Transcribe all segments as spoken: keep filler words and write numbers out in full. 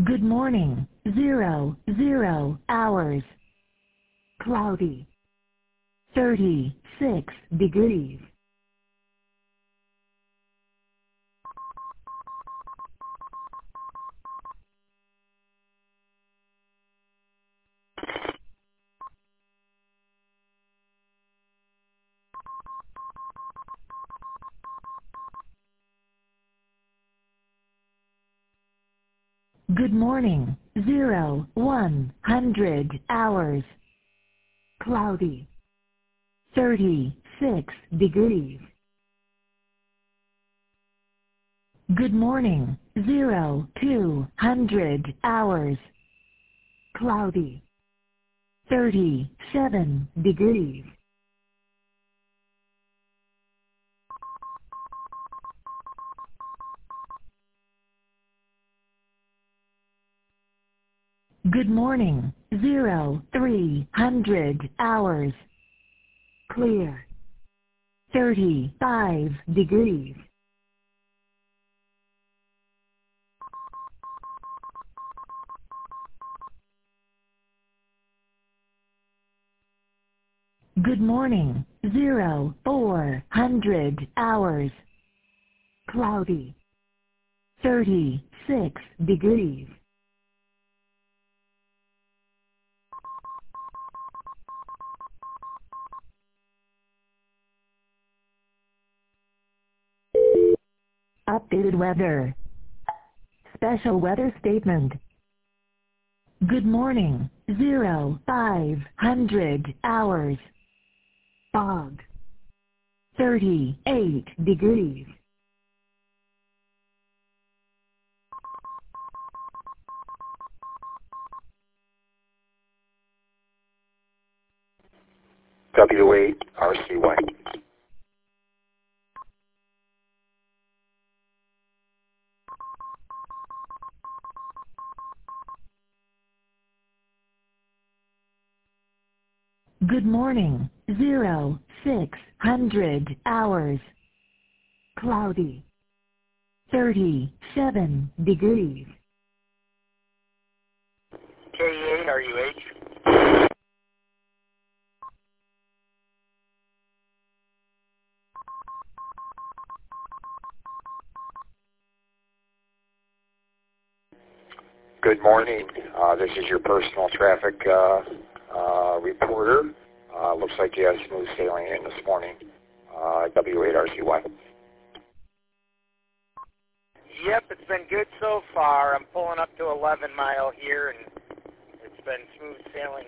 Good morning. Zero, zero hours. Cloudy. thirty-six degrees. Good morning. Zero, one hundred hours. Cloudy. thirty-six degrees. Good morning. Zero, two hundred hours. Cloudy. thirty-seven degrees. Good morning. Zero, three hundred hours. Clear. thirty-five degrees. Good morning. Zero, four hundred hours. Cloudy. thirty-six degrees. Updated weather. Special weather statement. Good morning. Zero, five hundred hours. Fog. thirty-eight degrees. W eight R C Y. Good morning. Zero, six hundred hours. Cloudy. thirty-seven degrees. K eight R U H. Good morning. Uh, this is your personal traffic uh, uh, reporter. Uh, looks like you have smooth sailing in this morning. Uh, W eight R C Y. Yep, it's been good so far. I'm pulling up to eleven mile here, and it's been smooth sailing.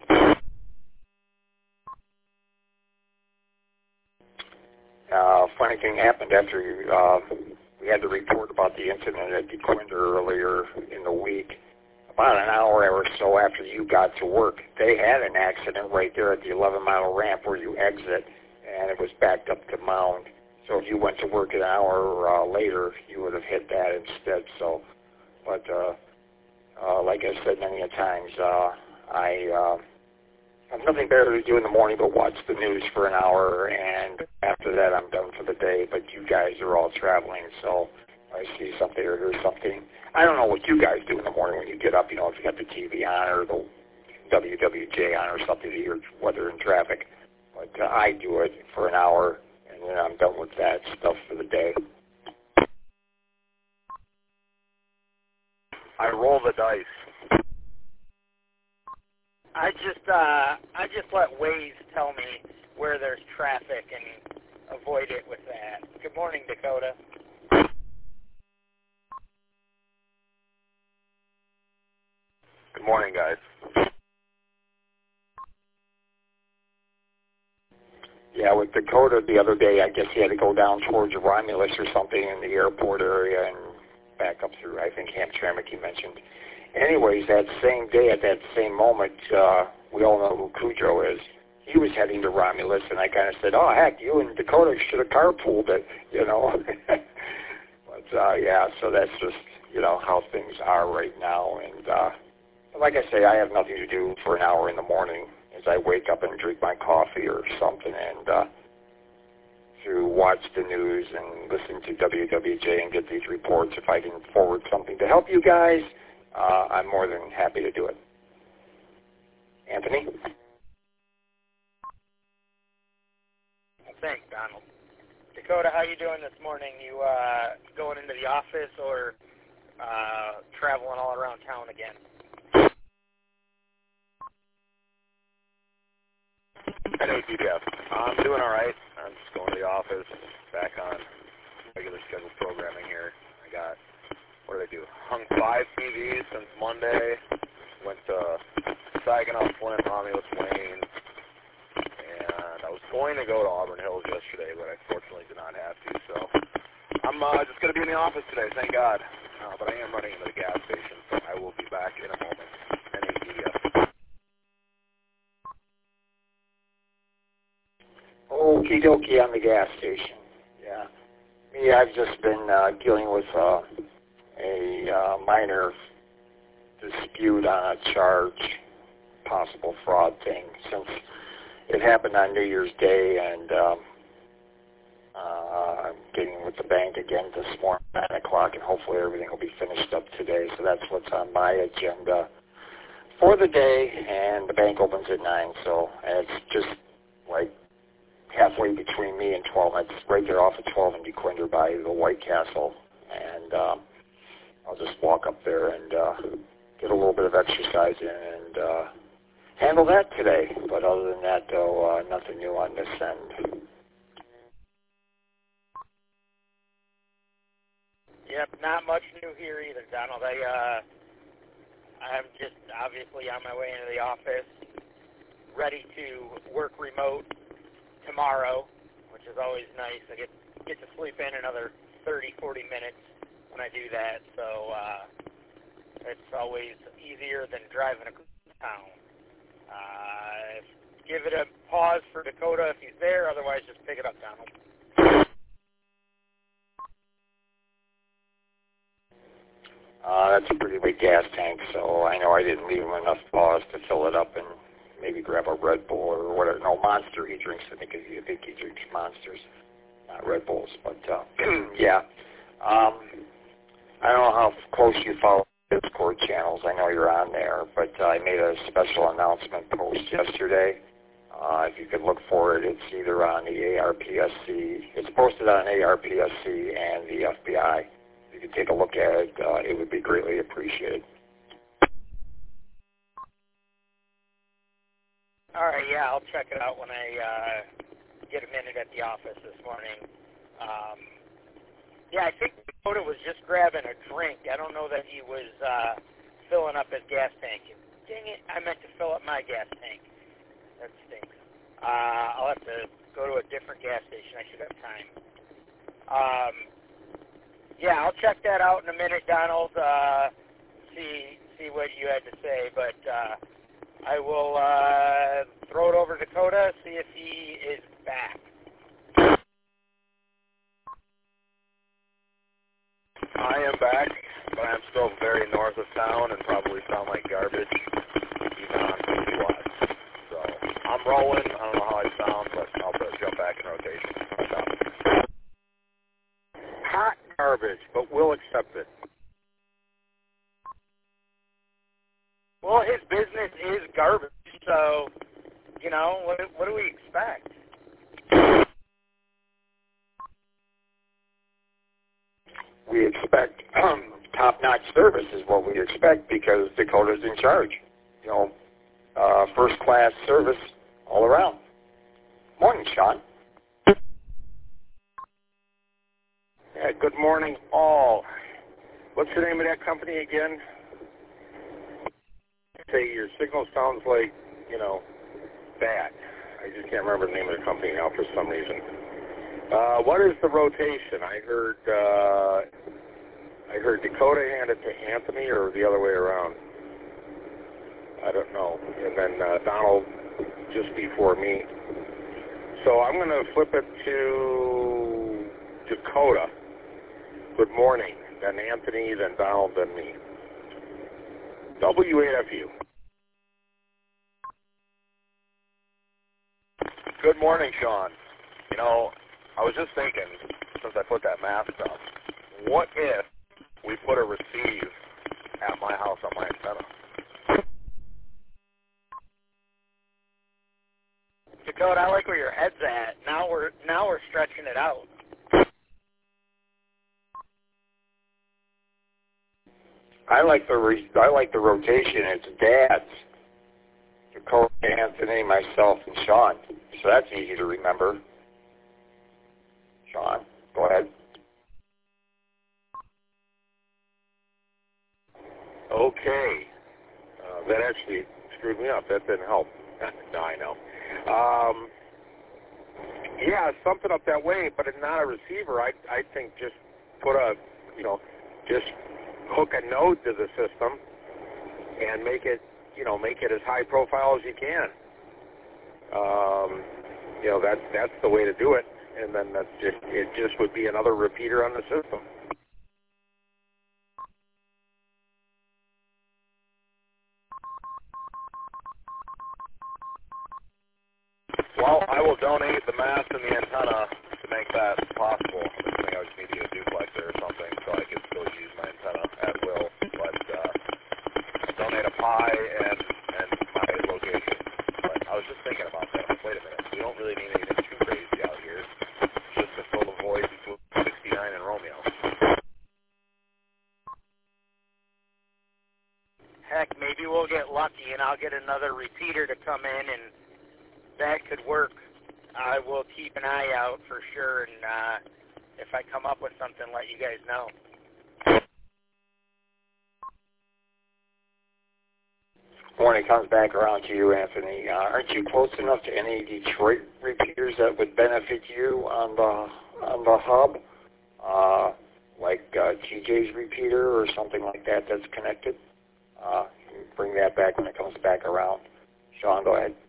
Uh, funny thing happened after you, uh, we had the report about the incident at DeQuinder earlier in the week. About an hour or so after you got to work, they had an accident right there at the eleven mile ramp where you exit, and it was backed up to Mound. So if you went to work an hour uh, later, you would have hit that instead. So, but uh, uh, like I said many a times, uh, I uh, have nothing better to do in the morning but watch the news for an hour, and after that I'm done for the day. But you guys are all traveling, so I see something or hear something. I don't know what you guys do in the morning when you get up, you know, if you got the T V on or the W W J on or something to hear weather and traffic. But uh, I do it for an hour, and then I'm done with that stuff for the day. I roll the dice. I just, uh, I just let Waze tell me where there's traffic and avoid it with that. Good morning, Dakota. Good morning, guys. Yeah, with Dakota the other day, I guess he had to go down towards Romulus or something in the airport area and back up through, I think, Hamtramck he mentioned. Anyways, that same day, at that same moment, uh, we all know who Cujo is. He was heading to Romulus, and I kind of said, oh, heck, you and Dakota should have carpooled it, you know. but, uh, yeah, so that's just, you know, how things are right now. And uh, like I say, I have nothing to do for an hour in the morning as I wake up and drink my coffee or something, and uh, to watch the news and listen to W W J and get these reports. If I can forward something to help you guys, uh, I'm more than happy to do it. Anthony? Thanks, Donald. Dakota, how you doing this morning? You uh, going into the office or uh, traveling all around town again? Hey, P D F. I'm doing all right. I'm just going to the office, back on regular scheduled programming here. I got, what did I do? Hung five T Vs since Monday. Went to Saginaw, Flint, Romulus, Wayne. And I was going to go to Auburn Hills yesterday, but I fortunately did not have to. So I'm uh, just going to be in the office today, thank God. Uh, but I am running into the gas station, so I will be back in a moment. N A D F. Okie dokie on the gas station. Yeah. Me, I've just been uh, dealing with uh, a uh, minor dispute on a charge, possible fraud thing, since it happened on New Year's Day, and um, uh, I'm getting with the bank again this morning at nine o'clock, and hopefully everything will be finished up today. So that's what's on my agenda for the day, and the bank opens at nine, so and it's just like halfway between me and twelve. It's right there off of twelve in DeQuinder by the White Castle, and um, I'll just walk up there and uh, get a little bit of exercise in and uh, handle that today. But other than that, though, uh, nothing new on this end. Yep, not much new here either, Donald. I, uh, I'm just obviously on my way into the office, ready to work remote tomorrow, which is always nice. I get get to sleep in another thirty, forty minutes when I do that, so uh, it's always easier than driving across town. Uh, give it a pause for Dakota if he's there, otherwise just pick it up, Donald. Uh, that's a pretty big gas tank, so I know I didn't leave him enough pause to fill it up and maybe grab a Red Bull or whatever. No, Monster he drinks. I think he, I think he drinks Monsters, not Red Bulls. But, uh, yeah. Um, I don't know how close you follow Discord channels. I know you're on there, but uh, I made a special announcement post yesterday. Uh, if you could look for it, it's either on the A R P S C. It's posted on A R P S C and the F B I. If you could take a look at it, uh, it would be greatly appreciated. All right, yeah, I'll check it out when I uh, get a minute at the office this morning. Um, yeah, I think Dakota was just grabbing a drink. I don't know that he was uh, filling up his gas tank. Dang it, I meant to fill up my gas tank. That stinks. Uh, I'll have to go to a different gas station. I should have time. Um, yeah, I'll check that out in a minute, Donald, uh, see, see what you had to say, but... Uh, I will uh, throw it over to Dakota, see if he is back. I am back, but I'm still very north of town and probably sound like garbage, even on T V Watch. So I'm rolling. I don't know how I sound, but I'll jump back in rotation. Hot garbage, but we'll accept it. Well, his business is garbage, so, you know, what, what do we expect? We expect um, top-notch service is what we expect because Dakota's in charge. You know, uh, first-class service all around. Morning, Sean. Yeah, good morning, all. What's the name of that company again? Say your signal sounds like, you know, bad. I just can't remember the name of the company now for some reason. Uh, what is the rotation? I heard uh, I heard Dakota hand it to Anthony, or the other way around. I don't know. And then uh, Donald just before me. So I'm going to flip it to Dakota. Good morning. Then Anthony, then Donald, then me. W eight F U. Good morning, Sean. You know, I was just thinking, since I put that mask up, what if we put a receive at my house on Toad, I like where your head's at. Now we're now we're stretching it out. I like the re- I like the rotation. It's dads, Dakota, Anthony, myself, and Sean. So that's easy to remember. Sean, go ahead. Okay. Uh, that actually screwed me up. That didn't help. No, I know. Um, yeah, something up that way, but it's not a receiver. I I think just put a, you know, just hook a node to the system and make it, you know, make it as high profile as you can. Um, you know, that's that's the way to do it, and then that's just it. Just would be another repeater on the system. Well, I will donate the mast and the antenna to make that possible. I think I would need to get a duplexer or something so I could still use my antenna at will. But uh, donate a pie and, and my location. But I was just thinking about that. Like, wait a minute. We don't really need anything too crazy out here. Just to fill the void between sixty-nine and Romeo. Heck, maybe we'll get lucky and I'll get another repeater to come in, and that could work. I will keep an eye out for sure, and uh, if I come up with something, let you guys know. When it comes back around to you, Anthony, uh, aren't you close enough to any Detroit repeaters that would benefit you on the on the hub, uh, like uh, T J's repeater or something like that that's connected? Uh, bring that back when it comes back around. Sean, go ahead.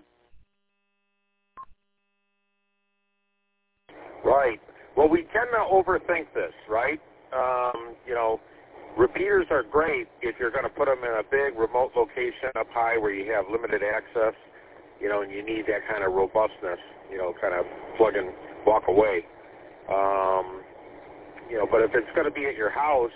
Right. Well, we tend to overthink this, right? Um, you know, repeaters are great if you're going to put them in a big remote location up high where you have limited access, you know, and you need that kind of robustness, you know, kind of plug and walk away. Um, you know, but if it's going to be at your house,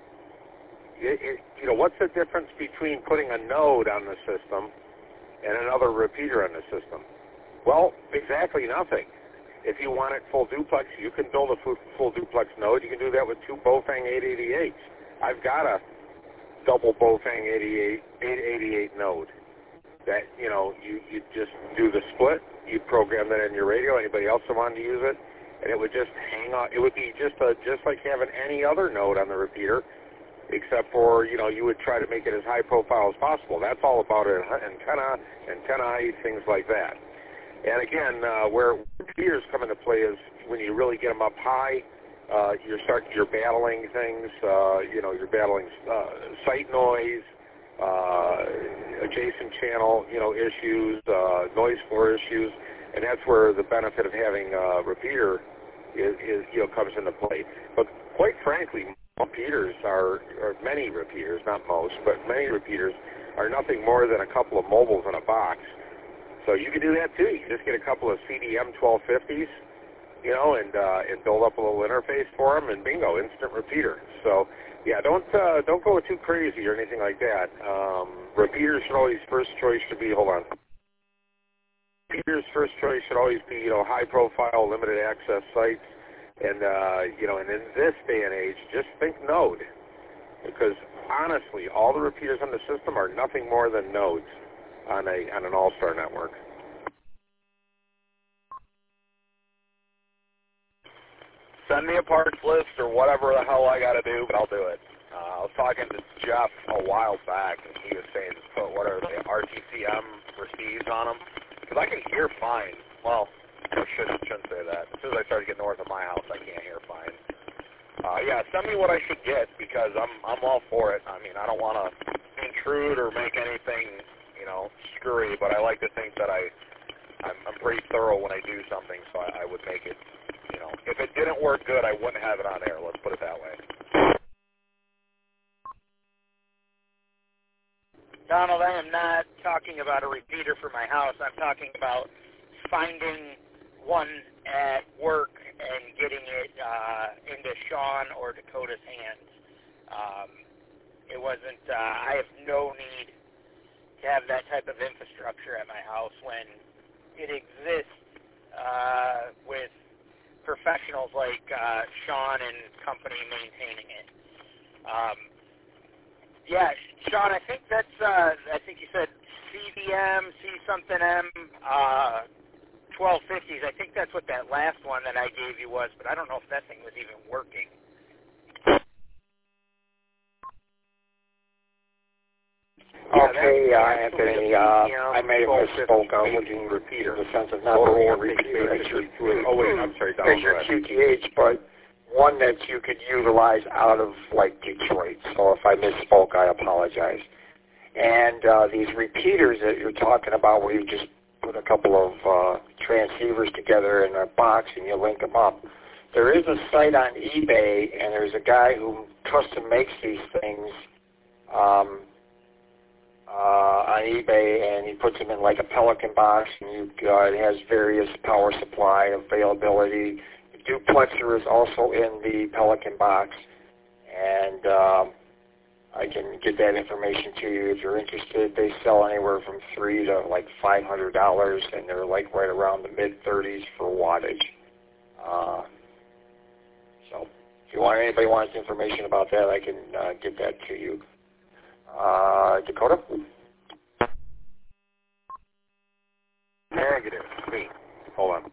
it, it, you know, what's the difference between putting a node on the system and another repeater on the system? Well, exactly nothing. If you want it full duplex, you can build a full, full duplex node. You can do that with two Bofang eight eighty-eights. I've got a double Bofang eight eighty-eight node that, you know, you, you just do the split. You program that in your radio. Anybody else that wanted to use it, and it would just hang on. It would be just a, just like having any other node on the repeater, except for, you know, you would try to make it as high profile as possible. That's all about it. Antenna, antenna height, things like that. And again, uh, where repeaters come into play is when you really get them up high, uh, you're start you're battling things. Uh, you know, you're battling uh, site noise, uh, adjacent channel, you know, issues, uh, noise floor issues, and that's where the benefit of having a repeater is, is you know comes into play. But quite frankly, repeaters are, or many repeaters, not most, but many repeaters are nothing more than a couple of mobiles in a box. So you can do that too. You can just get a couple of C D M twelve fifties, you know, and uh, and build up a little interface for them, and bingo, instant repeater. So yeah, don't uh, don't go too crazy or anything like that. Um, repeaters should always first choice should be hold on. Repeaters first choice should always be you know high profile, limited access sites, and uh, you know, and in this day and age, just think node, because honestly, all the repeaters on the system are nothing more than nodes on a on an all-star network. Send me a parts list or whatever the hell I got to do, but I'll do it. Uh, I was talking to Jeff a while back, and he was saying, put what are they, R T C M receives on them? Because I can hear fine. Well, I shouldn't, shouldn't say that. As soon as I started getting north of my house, I can't hear fine. Uh, yeah, send me what I should get, because I'm I'm all for it. I mean, I don't want to intrude or make anything, you know, screwy, but I like to think that I, I'm, I'm pretty thorough when I do something, so I, I would make it, you know, if it didn't work good, I wouldn't have it on air, let's put it that way. Donald, I am not talking about a repeater for my house. I'm talking about finding one at work and getting it uh, into Sean or Dakota's hands. Um, it wasn't, uh, I have no need to have that type of infrastructure at my house when it exists uh, with professionals like uh, Sean and company maintaining it. Um, yeah, Sean, I think that's, uh, I think you said C D M, C something M, uh, twelve fifties. I think that's what that last one that I gave you was, but I don't know if that thing was even working. Okay, uh, Anthony, uh, I may have misspoke. I was looking repeater in the sense of not only a repeater as your, oh, wait, I'm sorry, as your Q T H, but one that you could utilize out of, like, Detroit. So if I misspoke, I apologize. And uh, these repeaters that you're talking about where you just put a couple of uh, transceivers together in a box and you link them up, there is a site on eBay, and there's a guy who custom makes these things um, uh, on eBay, and he puts them in like a Pelican box, and you, uh, it has various power supply availability. The duplexer is also in the Pelican box, and um, I can get that information to you if you're interested. They sell anywhere from three to like five hundred dollars, and they're like right around the mid thirties for wattage. Uh, so if you want, anybody wants information about that, I can uh, get that to you. Uh, Dakota? Negative. Me. Hold on.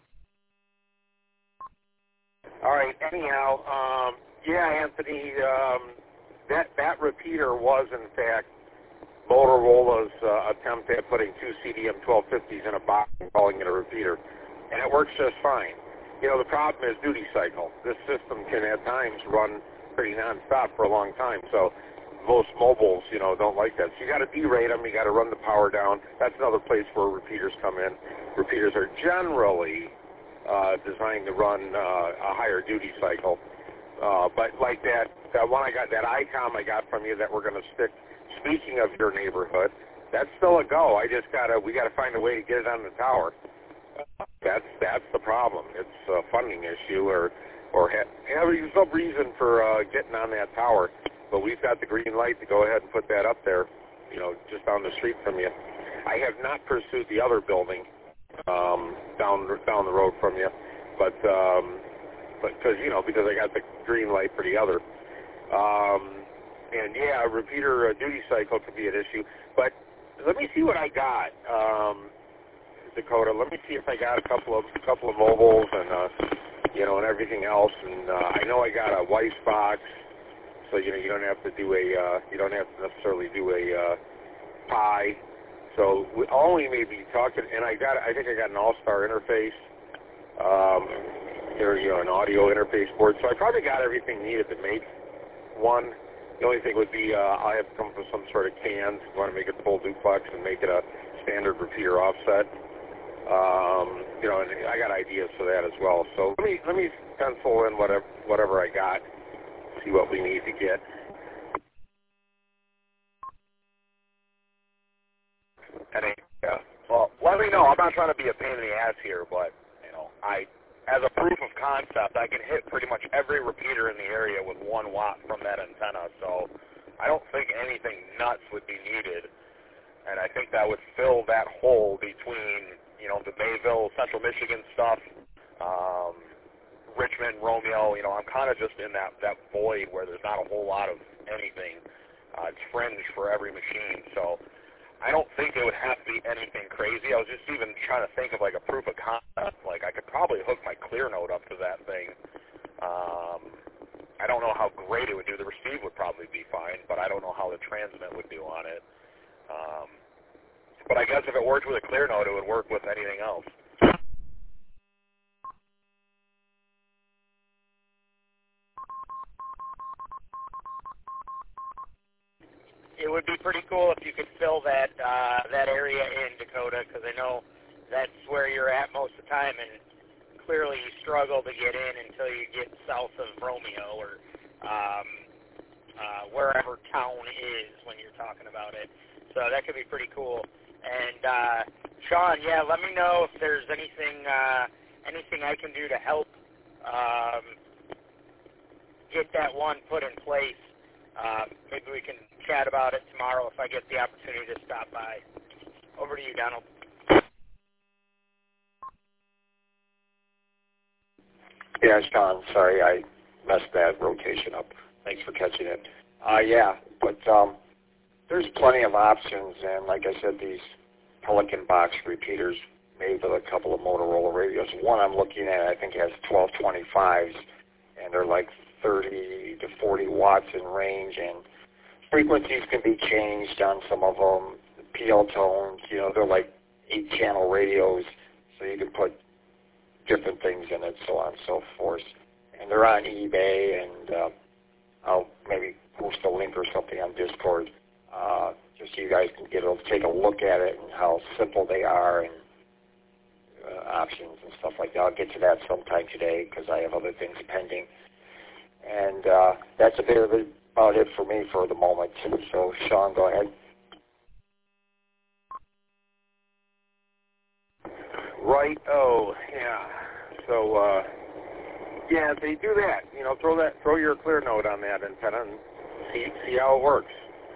All right. Anyhow, um, yeah, Anthony, um, that that repeater was in fact Motorola's uh, attempt at putting two C D M twelve fifties in a box and calling it a repeater, and it works just fine. You know, the problem is duty cycle. This system can at times run pretty nonstop for a long time, so most mobiles, you know, don't like that. So you got to derate them. You got to run the power down. That's another place where repeaters come in. Repeaters are generally uh, designed to run uh, a higher duty cycle. Uh, but like that, that one I got, that ICOM I got from you that we're going to stick. Speaking of your neighborhood, that's still a go. I just gotta, we got to find a way to get it on the tower. Uh, that's that's the problem. It's a funding issue, or or ha- have some reason for uh, getting on that tower. But we've got the green light to go ahead and put that up there, you know, just down the street from you. I have not pursued the other building um, down down the road from you, but um, but because you know because I got the green light for the other. Um, and yeah, a repeater uh, duty cycle could be an issue. But let me see what I got, um, Dakota. Let me see if I got a couple of couple of mobiles and uh, you know and everything else. And uh, I know I got a Weiss box. So you know you don't have to do a uh, you don't have to necessarily do a uh, Pi. So we, all we may be talking, and I got I think I got an All-Star interface, um, or you know an audio interface board. So I probably got everything needed to make one. The only thing would be uh, I have to come up with some sort of cans. I want to make it full duplex and make it a standard repeater offset. Um, you know, and I got ideas for that as well. So let me let me pencil in whatever whatever I got. See what we need to get. Any, yeah. Well, let me know. I'm not trying to be a pain in the ass here, but you know, I, as a proof of concept, I can hit pretty much every repeater in the area with one watt from that antenna. So I don't think anything nuts would be needed, and I think that would fill that hole between you know the Mayville, Central Michigan stuff. Um, Richmond, Romeo, you know, I'm kind of just in that, that void where there's not a whole lot of anything. Uh, it's fringe for every machine. So I don't think it would have to be anything crazy. I was just even trying to think of like a proof of concept. Like I could probably hook my clear node up to that thing. Um, I don't know how great it would do. The receive would probably be fine, but I don't know how the transmit would do on it. Um, but I guess if it worked with a clear node, it would work with anything else. It would be pretty cool if you could fill that uh, that area in, Dakota, because I know that's where you're at most of the time, and clearly you struggle to get in until you get south of Romeo or um, uh, wherever town is when you're talking about it. So that could be pretty cool. And uh, Sean, yeah, let me know if there's anything uh, anything I can do to help um, get that one put in place. Uh, maybe we can chat about it tomorrow if I get the opportunity to stop by. Over to you, Donald. Yeah, Sean, sorry I messed that rotation up. Thanks for catching it. Uh, yeah, but um, there's plenty of options, and like I said, these Pelican box repeaters made with a couple of Motorola radios. One I'm looking at, I think, has twelve twenty-fives, and they're like thirty to forty watts in range, and frequencies can be changed on some of them. The P L tones, you know, they're like eight-channel radios, so you can put different things in it, so on and so forth. And they're on eBay, and uh, I'll maybe post a link or something on Discord, uh, just so you guys can get a, take a look at it and how simple they are and uh, options and stuff like that. I'll get to that sometime today because I have other things pending. And uh, that's a bit of it, about it for me for the moment. So, Sean, go ahead. Right. Oh, yeah. So, uh, yeah, they do that. You know, throw that, throw your clear node on that antenna and see see how it works.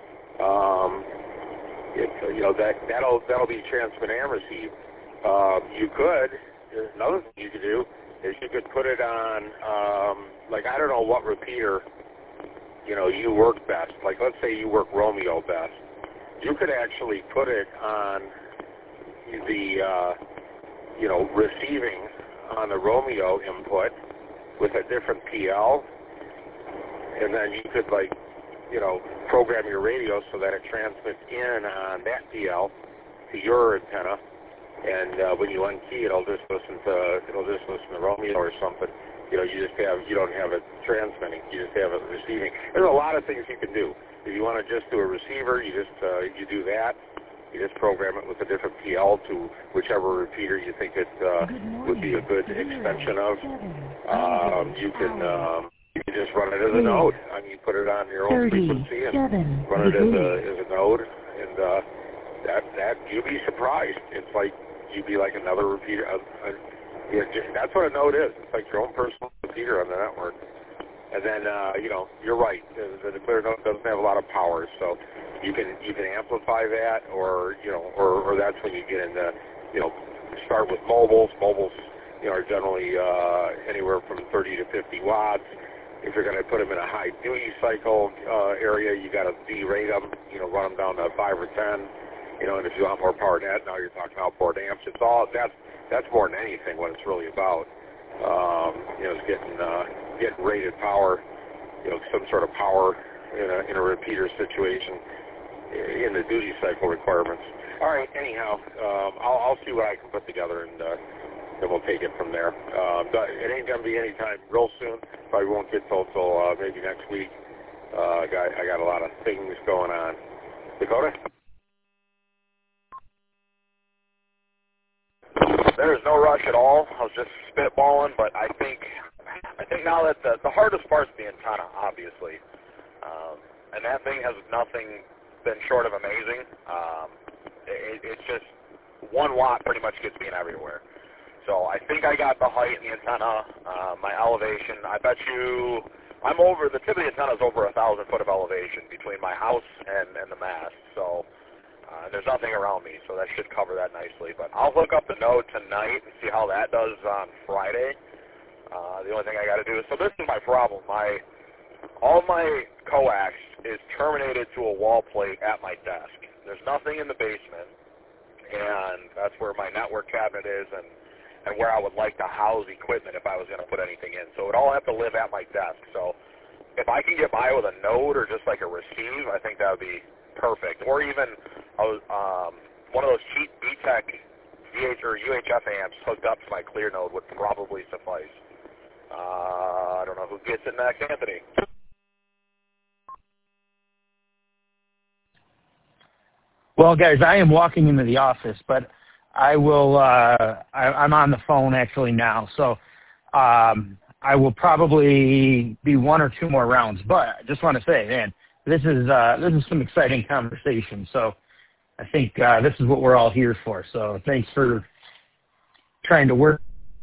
Um, it, you know, that that'll that'll be transmit and receive. Uh, you could. There's another thing you could do is you could put it on, um, like I don't know what repeater, you know, you work best. Like let's say you work Romeo best. You could actually put it on the, uh, you know, receiving on the Romeo input with a different P L, and then you could like, you know, program your radio so that it transmits in on that P L to your antenna, and uh, when you unkey it, it'll just listen to it'll just listen to Romeo or something. You know, you just have you don't have it transmitting, you just have it receiving. There's a lot of things you can do. If you want to just do a receiver, you just uh, you do that. You just program it with a different P L to whichever repeater you think it uh, would be a good extension of. Um, you can um, you can just run it as a node. I mean, you put it on your own frequency and run it as a as a node, and uh, that that you'd be surprised. It's like you'd be like another repeater. Uh, uh, yeah, just, that's what a node is. It's like your own personal repeater on the network. And then, uh, you know, you're right. The, the clear node doesn't have a lot of power, so you can you can amplify that, or you know, or, or that's when you get into, you know, start with mobiles. Mobiles, you know, are generally uh, anywhere from thirty to fifty watts. If you're going to put them in a high duty cycle uh, area, you got to derate them. You know, run them down to five or ten. You know, and if you want more power than that, now you're talking outboard amps. It's all that's that's more than anything what it's really about. Um, you know, it's getting uh, getting rated power, you know, some sort of power in a, in a repeater situation in the duty cycle requirements. All right, anyhow, um, I'll, I'll see what I can put together, and uh, then we'll take it from there. Uh, but it ain't going to be any time real soon. Probably won't get till, till uh, maybe next week. Uh, I, got, I got a lot of things going on. Dakota? There's no rush at all. I was just spitballing, but I think I think now that the, the hardest part's the antenna, obviously, um, and that thing has nothing been short of amazing. Um, it, it's just one watt pretty much gets me in everywhere. So I think I got the height in the antenna, uh, my elevation. I bet you I'm over the tip of the antenna is over a thousand foot of elevation between my house and, and the mast. So. Uh, there's nothing around me, so that should cover that nicely. But I'll hook up the node tonight and see how that does on Friday. Uh, the only thing I got to do is, so this is my problem. My all my coax is terminated to a wall plate at my desk. There's nothing in the basement, and that's where my network cabinet is and, and where I would like to house equipment if I was going to put anything in. So it all have to live at my desk. So if I can get by with a node or just like a receive, I think that would be perfect. Or even um, one of those cheap B TEC V H or U H F amps hooked up to my clear node would probably suffice. Uh, I don't know who gets it next. Anthony. Well, guys, I am walking into the office, but I will. Uh, I, I'm on the phone actually now, so um, I will probably be one or two more rounds. But I just want to say, man. This is uh, this is some exciting conversation, so I think uh, this is what we're all here for. So thanks for trying to work.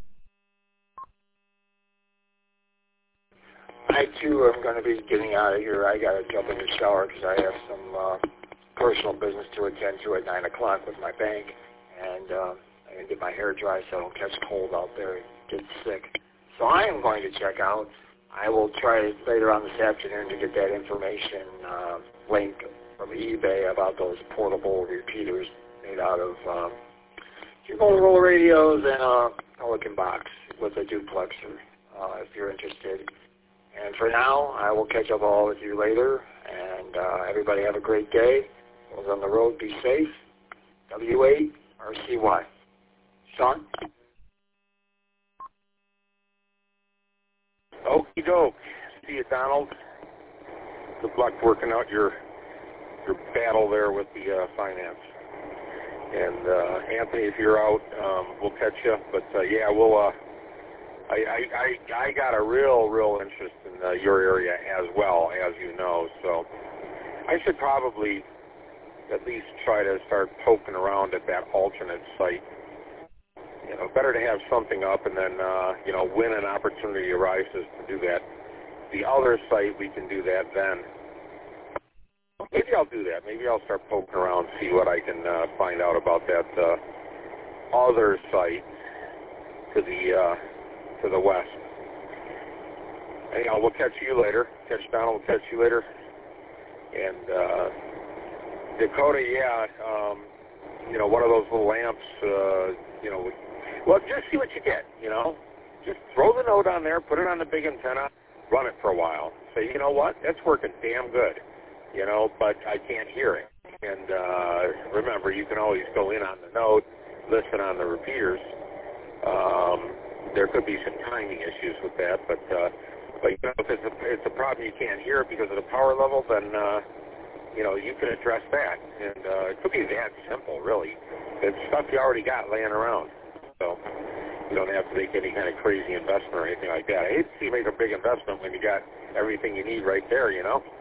I, too, am going to be getting out of here. I got to jump in the shower because I have some uh, personal business to attend to at nine o'clock with my bank, and uh, I got to get my hair dry so I don't catch cold out there and get sick. So I am going to check out. I will try later on this afternoon to get that information uh, link from eBay about those portable repeaters made out of um, two Motorola radios and a Pelican box with a duplexer, uh, if you're interested. And for now, I will catch up all with you later. And uh, everybody have a great day. Those on the road, be safe. W eight R C Y. Sean? Okie doke. See you, Donald. Good luck working out your your battle there with the uh, finance. And uh, Anthony, if you're out, um, we'll catch you. But uh, yeah, we'll. Uh, I, I I I got a real real interest in uh, your area as well, as you know. So I should probably at least try to start poking around at that alternate site. You know, better to have something up and then, uh, you know, when an opportunity arises to do that. The other site, we can do that then. Maybe I'll do that. Maybe I'll start poking around, see what I can uh, find out about that uh, other site to the uh, to the west. Anyhow, we'll catch you later. Catch Donald. We'll catch you later. And uh, Dakota, yeah, um, you know, one of those little lamps, uh, you know, well, just see what you get, you know. Just throw the note on there, put it on the big antenna, run it for a while. Say, you know what, that's working damn good, you know, but I can't hear it. And uh, remember, you can always go in on the note, listen on the repeaters. Um, there could be some timing issues with that, but, uh, but you know, if it's a, it's a problem you can't hear it because of the power level, then, uh, you know, you can address that. And uh, it could be that simple, really. It's stuff you already got laying around. So you don't have to make any kind of crazy investment or anything like that. I hate to see you make a big investment when you got everything you need right there, you know?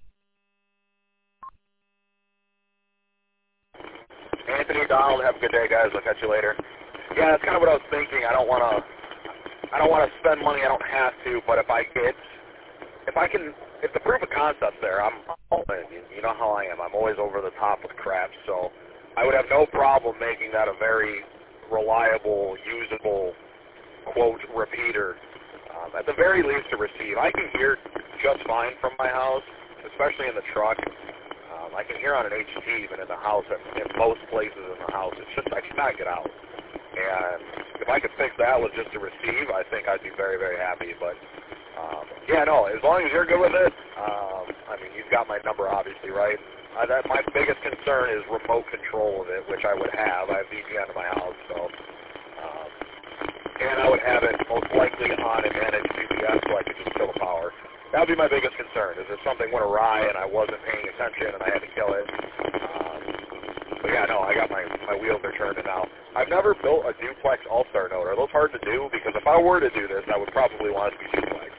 Anthony, Donald, have a good day, guys. I'll catch you later. Yeah, that's kind of what I was thinking. I don't want to I don't want to spend money I don't have to, but if I get, if I can, if the proof of concept's there, I'm open. You know how I am. I'm always over the top with crap, so I would have no problem making that a very reliable, usable, quote, repeater. Um, at the very least to receive. I can hear just fine from my house, especially in the truck. Um, I can hear on an H T even in the house, in, in most places in the house. It's just I cannot get out. And if I could fix that with just to receive, I think I'd be very, very happy. But, um, yeah, no, as long as you're good with it, um, I mean, you've got my number, obviously, right? Uh, that, my biggest concern is remote control of it, which I would have. I have V P N in my house, so, um, and I would have it most likely on a managed V P N so I could just kill the power. That would be my biggest concern, is if something went awry and I wasn't paying attention and I had to kill it. Um, but yeah, no, I got my, my wheels are turning now. I've never built a duplex all-star node. Are those hard to do? Because if I were to do this, I would probably want it to be duplex.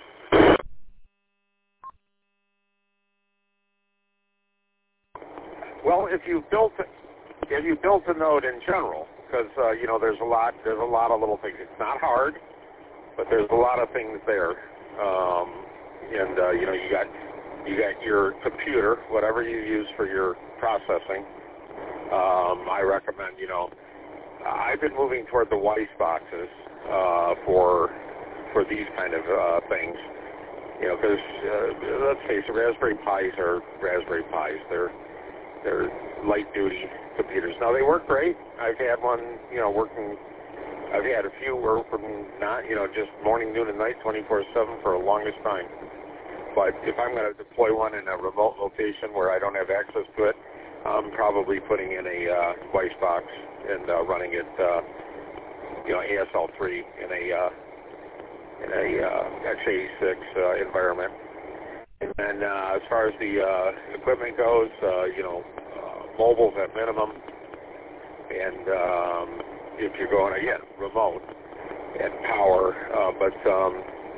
Well, if you built if you built a node in general, because uh, you know there's a lot there's a lot of little things. It's not hard, but there's a lot of things there. Um, and uh, you know you got you got your computer, whatever you use for your processing. Um, I recommend you know I've been moving toward the Weiss boxes uh, for for these kind of uh, things. You know, because uh, let's face it, Raspberry Pis are Raspberry Pis. They're They're light-duty computers. Now, they work great. I've had one, you know, working, I've had a few working not, you know, just morning, noon, and night, twenty-four seven for the longest time. But if I'm going to deploy one in a remote location where I don't have access to it, I'm probably putting in a uh, Weiss box and uh, running it, uh, you know, A S L three in a, uh, in a uh, x eighty-six uh, environment. And then uh, as far as the uh, equipment goes, uh, you know, uh, mobiles at minimum. And um, if you're going, again, remote and power. Uh, but um,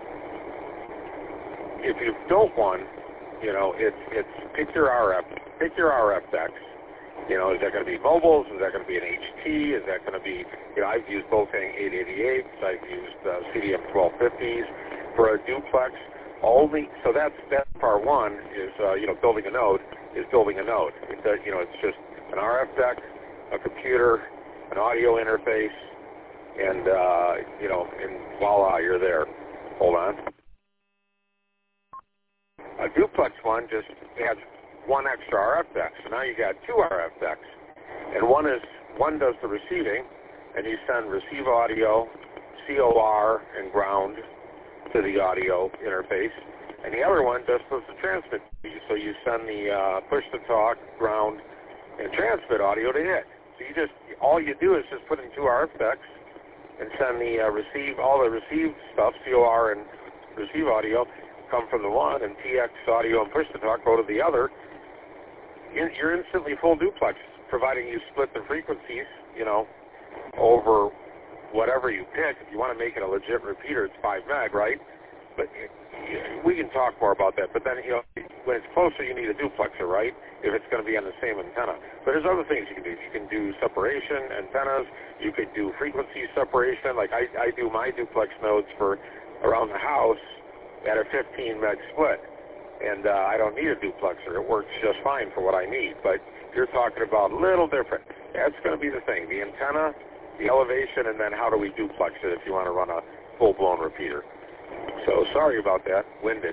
if you've built one, you know, it's, it's pick your R F, pick your R F decks. You know, is that going to be mobiles? Is that going to be an H T? Is that going to be, you know, I've used both eight eighty-eights. I've used uh, C D M twelve fifties for a duplex. Only, so that's that's part one is uh, you know building a node is building a node. It does, you know it's just an R F deck, a computer, an audio interface, and uh, you know and voila, you're there. hold on. A duplex one just adds one extra R F deck, so now you got two R F decks, and one is one does the receiving, and you send receive audio, C O R, and ground to the audio interface, and the other one just does the transmit. So you send the uh, push to talk, ground, and transmit audio to it. So you just all you do is just put in two R F decks and send the uh, receive all the receive stuff, C O R and receive audio, come from the one, and T X audio and push to talk go to the other. You're instantly full duplex, providing you split the frequencies, you know, over whatever you pick. If you want to make it a legit repeater, it's five meg, right? But we can talk more about that. But then, you know, when it's closer, you need a duplexer, right? If it's going to be on the same antenna. But there's other things you can do. You can do separation antennas. You could do frequency separation. Like I, I do my duplex nodes for around the house at a fifteen meg split. And uh, I don't need a duplexer. It works just fine for what I need. But you're talking about a little different. That's going to be the thing. The antenna, the elevation, and then how do we duplex it if you want to run a full-blown repeater. So sorry about that. Winded.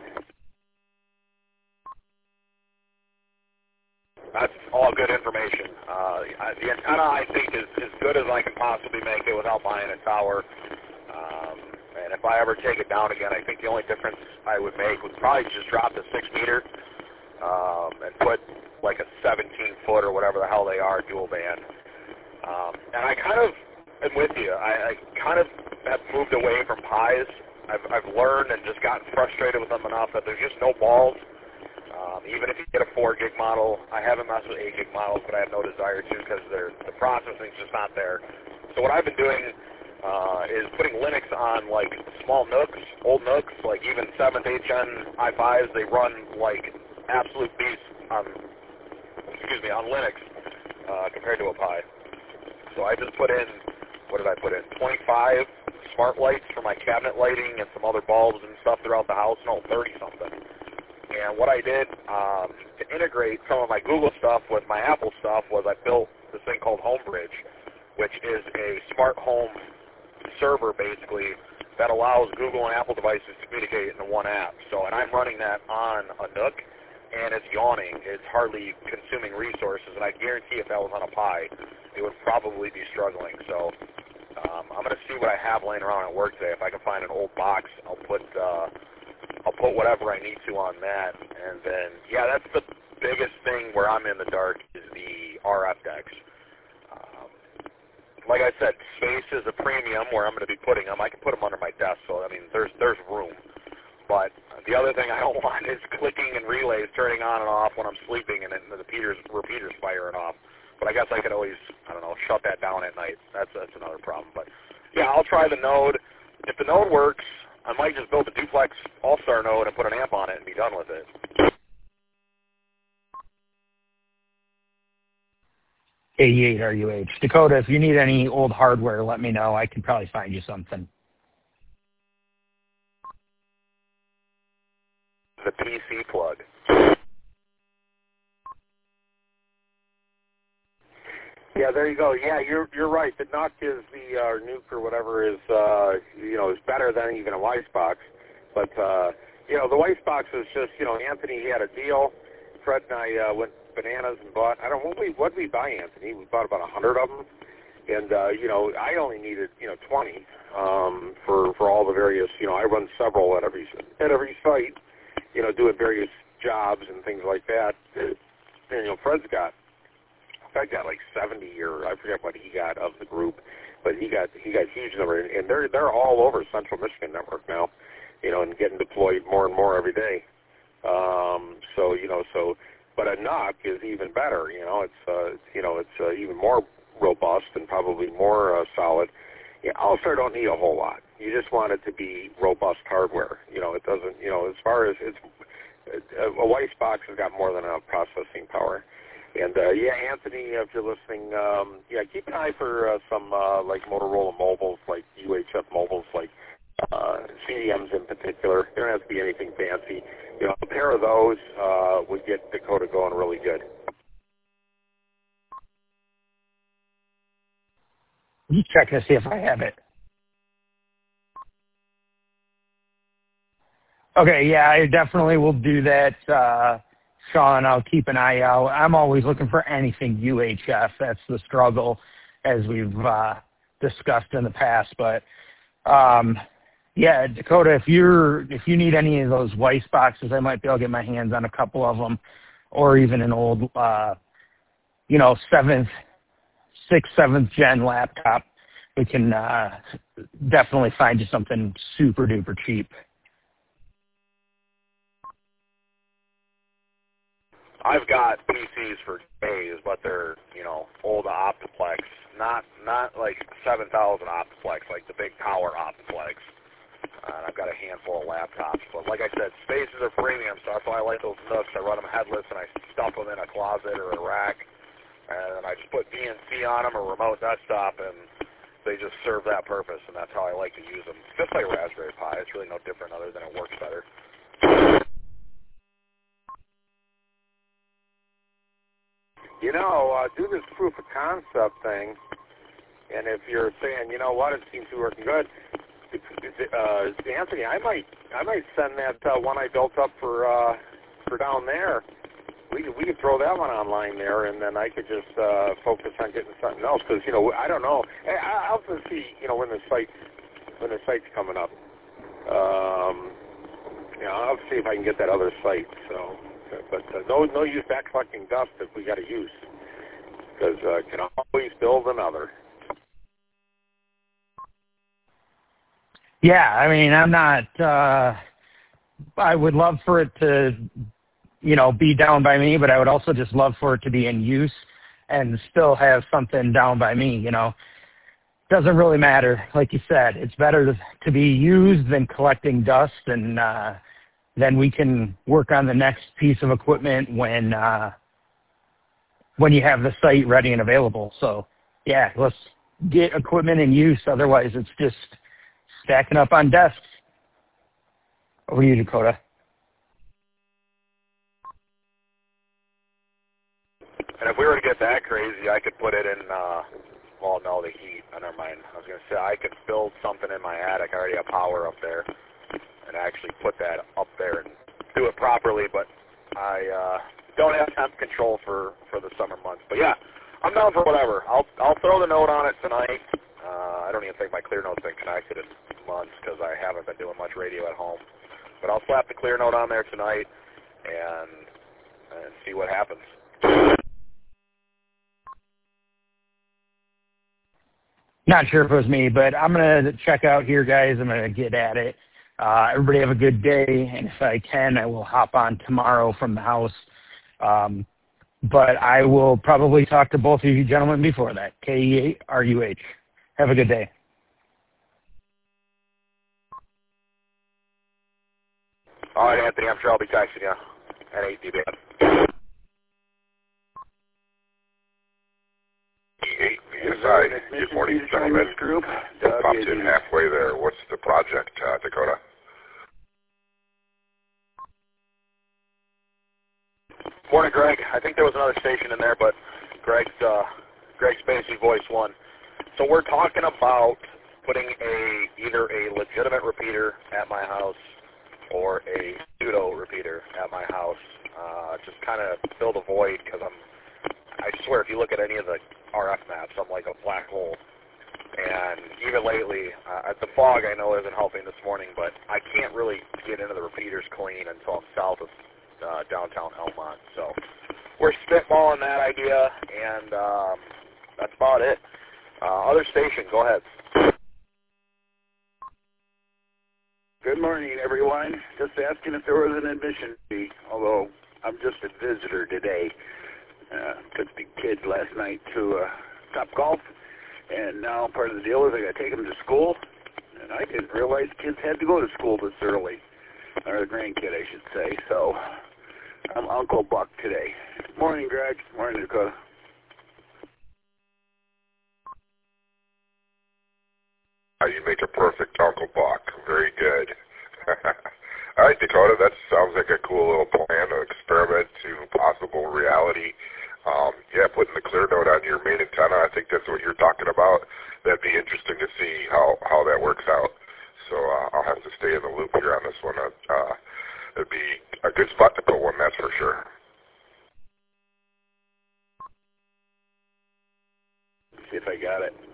That's all good information. Uh, the antenna, I think, is as good as I can possibly make it without buying a tower. Um, and if I ever take it down again, I think the only difference I would make would probably just drop the six meter um, and put like a seventeen foot or whatever the hell they are dual band. Um, and I kind of am with you. I, I kind of have moved away from pies. I've, I've learned and just gotten frustrated with them enough that there's just no balls. Um, even if you get a four gig model, I haven't messed with eight gig models, but I have no desire to because the processing's just not there. So what I've been doing uh, is putting Linux on like small Nooks, old Nooks, like even seventh, eighth gen i fives. They run like absolute beasts on, excuse me, on Linux uh, compared to a Pi. So I just put in, what did I put in? twenty-five smart lights for my cabinet lighting and some other bulbs and stuff throughout the house. No, thirty something. And what I did um, to integrate some of my Google stuff with my Apple stuff was I built this thing called Homebridge, which is a smart home server, basically, that allows Google and Apple devices to communicate in one app. So, and I'm running that on a Nook, and it's yawning. It's hardly consuming resources, and I guarantee if that was on a Pi, it would probably be struggling. So um, I'm going to see what I have laying around at work today. If I can find an old box, I'll put... Uh, I'll put whatever I need to on that, and then, yeah, that's the biggest thing where I'm in the dark is the R F decks. Um, like I said, space is a premium where I'm going to be putting them. I can put them under my desk, so, I mean, there's there's room. But the other thing I don't want is clicking and relays turning on and off when I'm sleeping and then the repeaters, repeaters firing off. But I guess I could always, I don't know, shut that down at night. That's, that's another problem. But, yeah, I'll try the node. If the node works, I might just build a duplex all-star node and put an amp on it and be done with it. eighty-eight R U H. Dakota, if you need any old hardware, let me know. I can probably find you something. The P C plug. Yeah, there you go. Yeah, you're you're right. The N U C is the uh, Nuke or whatever is uh, you know is better than even a Weissbox. But uh, you know the Weissbox is just you know Anthony he had a deal. Fred and I uh, went bananas and bought. I don't know what we what did we buy Anthony. We bought about a hundred of them, and uh, you know I only needed you know twenty um, for for all the various you know I run several at every at every site, you know doing various jobs and things like that. And you know Fred's got. I got like seventy, or I forget what he got of the group, but he got he got huge number, and they're they're all over Central Michigan network now, you know, and getting deployed more and more every day. Um, so you know, so but a N U C is even better, you know, it's uh, you know it's uh, even more robust and probably more uh, solid. Yeah, All-Star don't need a whole lot. You just want it to be robust hardware. You know, it doesn't. You know, as far as it's a, a Weissbox has got more than enough processing power. And, uh, yeah, Anthony, if you're listening, um, yeah, keep an eye for uh, some, uh, like, Motorola mobiles, like U H F mobiles, like uh, C D Ms in particular. There doesn't have to be anything fancy. You know, a pair of those uh, would get Dakota going really good. I'm just checking to see if I have it. Okay, yeah, I definitely will do that, uh, Sean. I'll keep an eye out. I'm always looking for anything U H F. That's the struggle, as we've uh, discussed in the past. But um, yeah, Dakota, if you're if you need any of those Weiss boxes, I might be able to get my hands on a couple of them, or even an old, uh, you know, seventh, sixth, seventh gen laptop. We can uh, definitely find you something super duper cheap. I've got P Cs for days, but they're, you know, old Optiplex, not not like seven thousand Optiplex, like the big tower Optiplex. Uh, and I've got a handful of laptops. But like I said, spaces are premium, so that's why I like those Nooks. I run them headless, and I stuff them in a closet or a rack. And I just put D N C on them or remote desktop, and they just serve that purpose, and that's how I like to use them. Just like Raspberry Pi. It's really no different other than it works better. You know, uh, do this proof of concept thing, and if you're saying, you know what, it seems to be working good, uh, Anthony, I might, I might send that uh, one I built up for uh, for down there. We could, we could throw that one online there, and then I could just uh, focus on getting something else. Because you know, I don't know. I, I'll have to see, you know, when the site when the site's coming up. Um, you know, I'll see if I can get that other site. So. But uh, no, no use back collecting dust if we got a use, because uh, can always build another. Yeah, I mean, I'm not. Uh, I would love for it to, you know, be down by me, but I would also just love for it to be in use and still have something down by me. You know, doesn't really matter. Like you said, it's better to, to be used than collecting dust, and uh, then we can work on the next piece of equipment when uh, when you have the site ready and available. So, yeah, let's get equipment in use. Otherwise, it's just stacking up on desks. Over to you, Dakota. And if we were to get that crazy, I could put it in, uh, well, no, the heat. Oh, never mind. I was going to say I could build something in my attic. I already have power up there. And actually put that up there and do it properly, but I uh, don't have temp control for, for the summer months. But yeah, I'm down for whatever. I'll I'll throw the note on it tonight. Uh, I don't even think my clear note's been connected in months because I haven't been doing much radio at home. But I'll slap the clear note on there tonight and and see what happens. Not sure if it was me, but I'm going to check out here, guys. I'm going to get at it. Uh, everybody have a good day, and if I can, I will hop on tomorrow from the house. Um, but I will probably talk to both of you gentlemen before that. K E A R U H. Have a good day. All right, Anthony, I'm sure I'll be texting you at eight D B. E eight B S I, good morning, gentlemen. Group. Popped in halfway there. What's the project, uh, Dakota? Morning, Greg. I think there was another station in there, but Greg's uh, Greg Spacey voice won. So we're talking about putting a either a legitimate repeater at my house or a pseudo repeater at my house. Uh, just kind of fill the void because I'm. I swear, if you look at any of the R F maps, I'm like a black hole. And even lately, uh, the fog I know isn't helping this morning, but I can't really get into the repeaters clean until I'm south of uh, downtown Elmont. So we're spitballing that idea, and um, that's about it. Uh, other station, go ahead. Good morning, everyone. Just asking if there was an admission fee, although I'm just a visitor today. Uh, took the kids last night to uh, Top Golf, and now part of the deal is I got to take them to school, and I didn't realize kids had to go to school this early, or the grandkid, I should say. So I'm Uncle Buck today. Morning, Greg. Morning, Dakota. You make a perfect Uncle Buck. Very good. All right, Dakota, that sounds like a cool little plan, an experiment to possible reality. Um, yeah, putting the clear note on your main antenna, I think that's what you're talking about. That'd be interesting to see how, how that works out. So uh, I'll have to stay in the loop here on this one. Uh, it'd be a good spot to put one, that's for sure. See if I got it.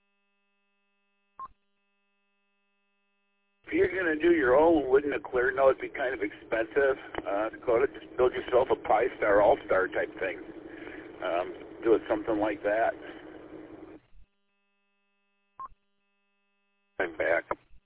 If you're going to do your own, wouldn't a clear node be kind of expensive? Uh, Dakota, just build yourself a Pi-Star All-Star type thing. Um, do it something like that. I'm back.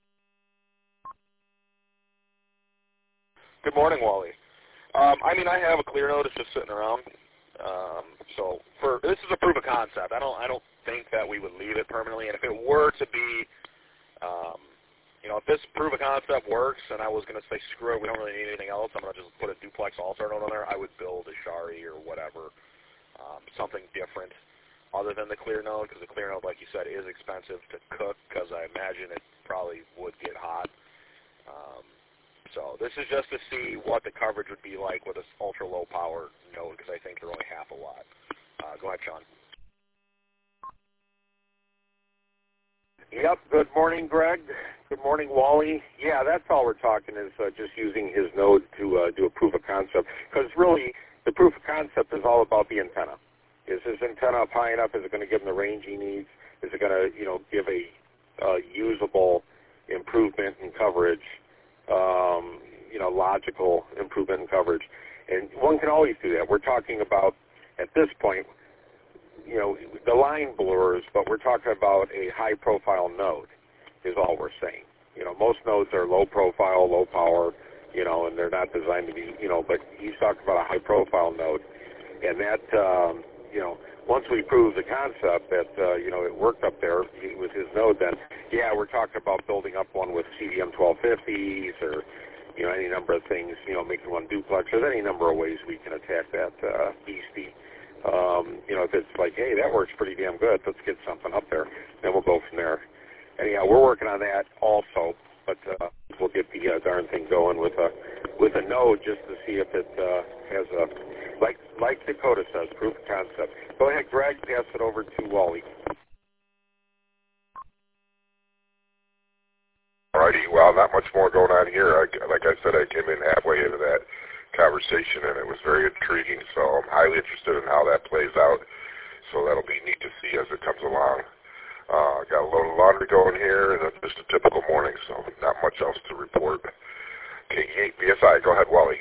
Good morning, Wally. Um, I mean, I have a clear node. It's just sitting around. Um, so for this is a proof of concept. I don't I don't think that we would leave it permanently. And if it were to be, um, you know, if this proof of concept works, and I was going to say screw it, we don't really need anything else. I'm going to just put a duplex all-star node on there. I would build a Shari or whatever, um, something different other than the clear node, because the clear node, like you said, is expensive to cook, because I imagine it probably would get hot. Um, so this is just to see what the coverage would be like with this ultra-low power node, because I think they're only half a watt. Uh, go ahead, Sean. Yep, good morning, Greg. Good morning, Wally. Yeah, that's all we're talking is uh, just using his node to uh, do a proof of concept, because really the proof of concept is all about the antenna. Is his antenna up high enough? Is it going to give him the range he needs? Is it going to, you know, give a uh, usable improvement in coverage, um, you know, logical improvement in coverage? And one can always do that. We're talking about, at this point, you know, the line blurs, but we're talking about a high-profile node is all we're saying. You know, most nodes are low-profile, low-power, you know, and they're not designed to be, you know, but he's talking about a high-profile node. And that, um, you know, once we prove the concept that, uh, you know, it worked up there with his node, then, yeah, we're talking about building up one with C D M twelve fifties or, you know, any number of things, you know, making one duplex. There's any number of ways we can attack that uh, beastie. Um, you know, if it's like, hey, that works pretty damn good, let's get something up there, then we'll go from there. Anyhow, we're working on that also, but uh, we'll get the uh, darn thing going with a with a node just to see if it uh, has a, like like Dakota says, proof of concept. Go ahead, Greg, pass it over to Wally. Alrighty, well, not much more going on here. I, like I said, I came in halfway into that conversation, and it was very intriguing, so I'm highly interested in how that plays out. So that'll be neat to see as it comes along. Uh, got a load of laundry going here, and just a typical morning, so not much else to report. K E eight B S I, go ahead, Wally.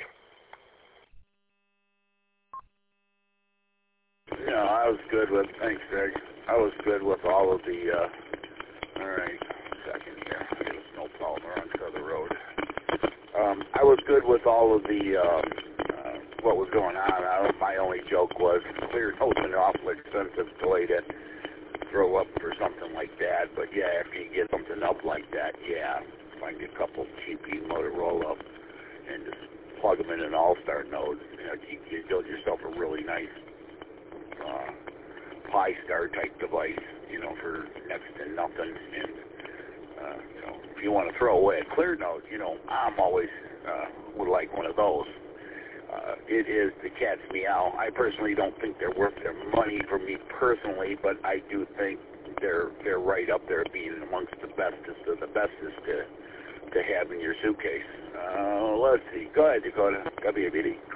No, I was good with, thanks, Greg. I was good with all of the, uh, all right, second here. There's no problem around the other road. Um, I was good with all of the, uh, uh, what was going on. I, my only joke was clear notes and awful expensive to lay to throw up for something like that. But yeah, after you get something up like that, yeah, find a couple cheapy Motorola and just plug them in an all-star node. You know, you, you build yourself a really nice uh, Pi-Star type device, you know, for next to nothing. And uh, you know, if you want to throw away a clear node, you know, I'm always uh, would like one of those. Uh, it is the cat's meow. I personally don't think they're worth their money for me personally, but I do think they're they're right up there being amongst the bestest of the bestest to to have in your suitcase. Uh, let's see. Go ahead, Dakota. W B D.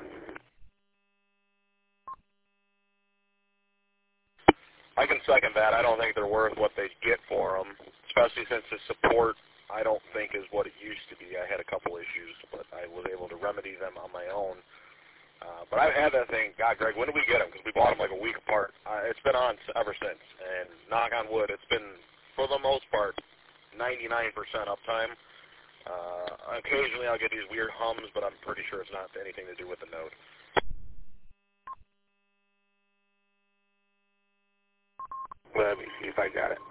I can second that. I don't think they're worth what they get for them, especially since the support, I don't think, is what it used to be. I had a couple issues, but I was able to remedy them on my own. Uh, but I've had that thing. God, Greg, when did we get them? Because we bought them like a week apart. Uh, it's been on ever since. And knock on wood, it's been, for the most part, ninety-nine percent uptime. Uh, occasionally I'll get these weird hums, but I'm pretty sure it's not anything to do with the node. Let me see if I got it.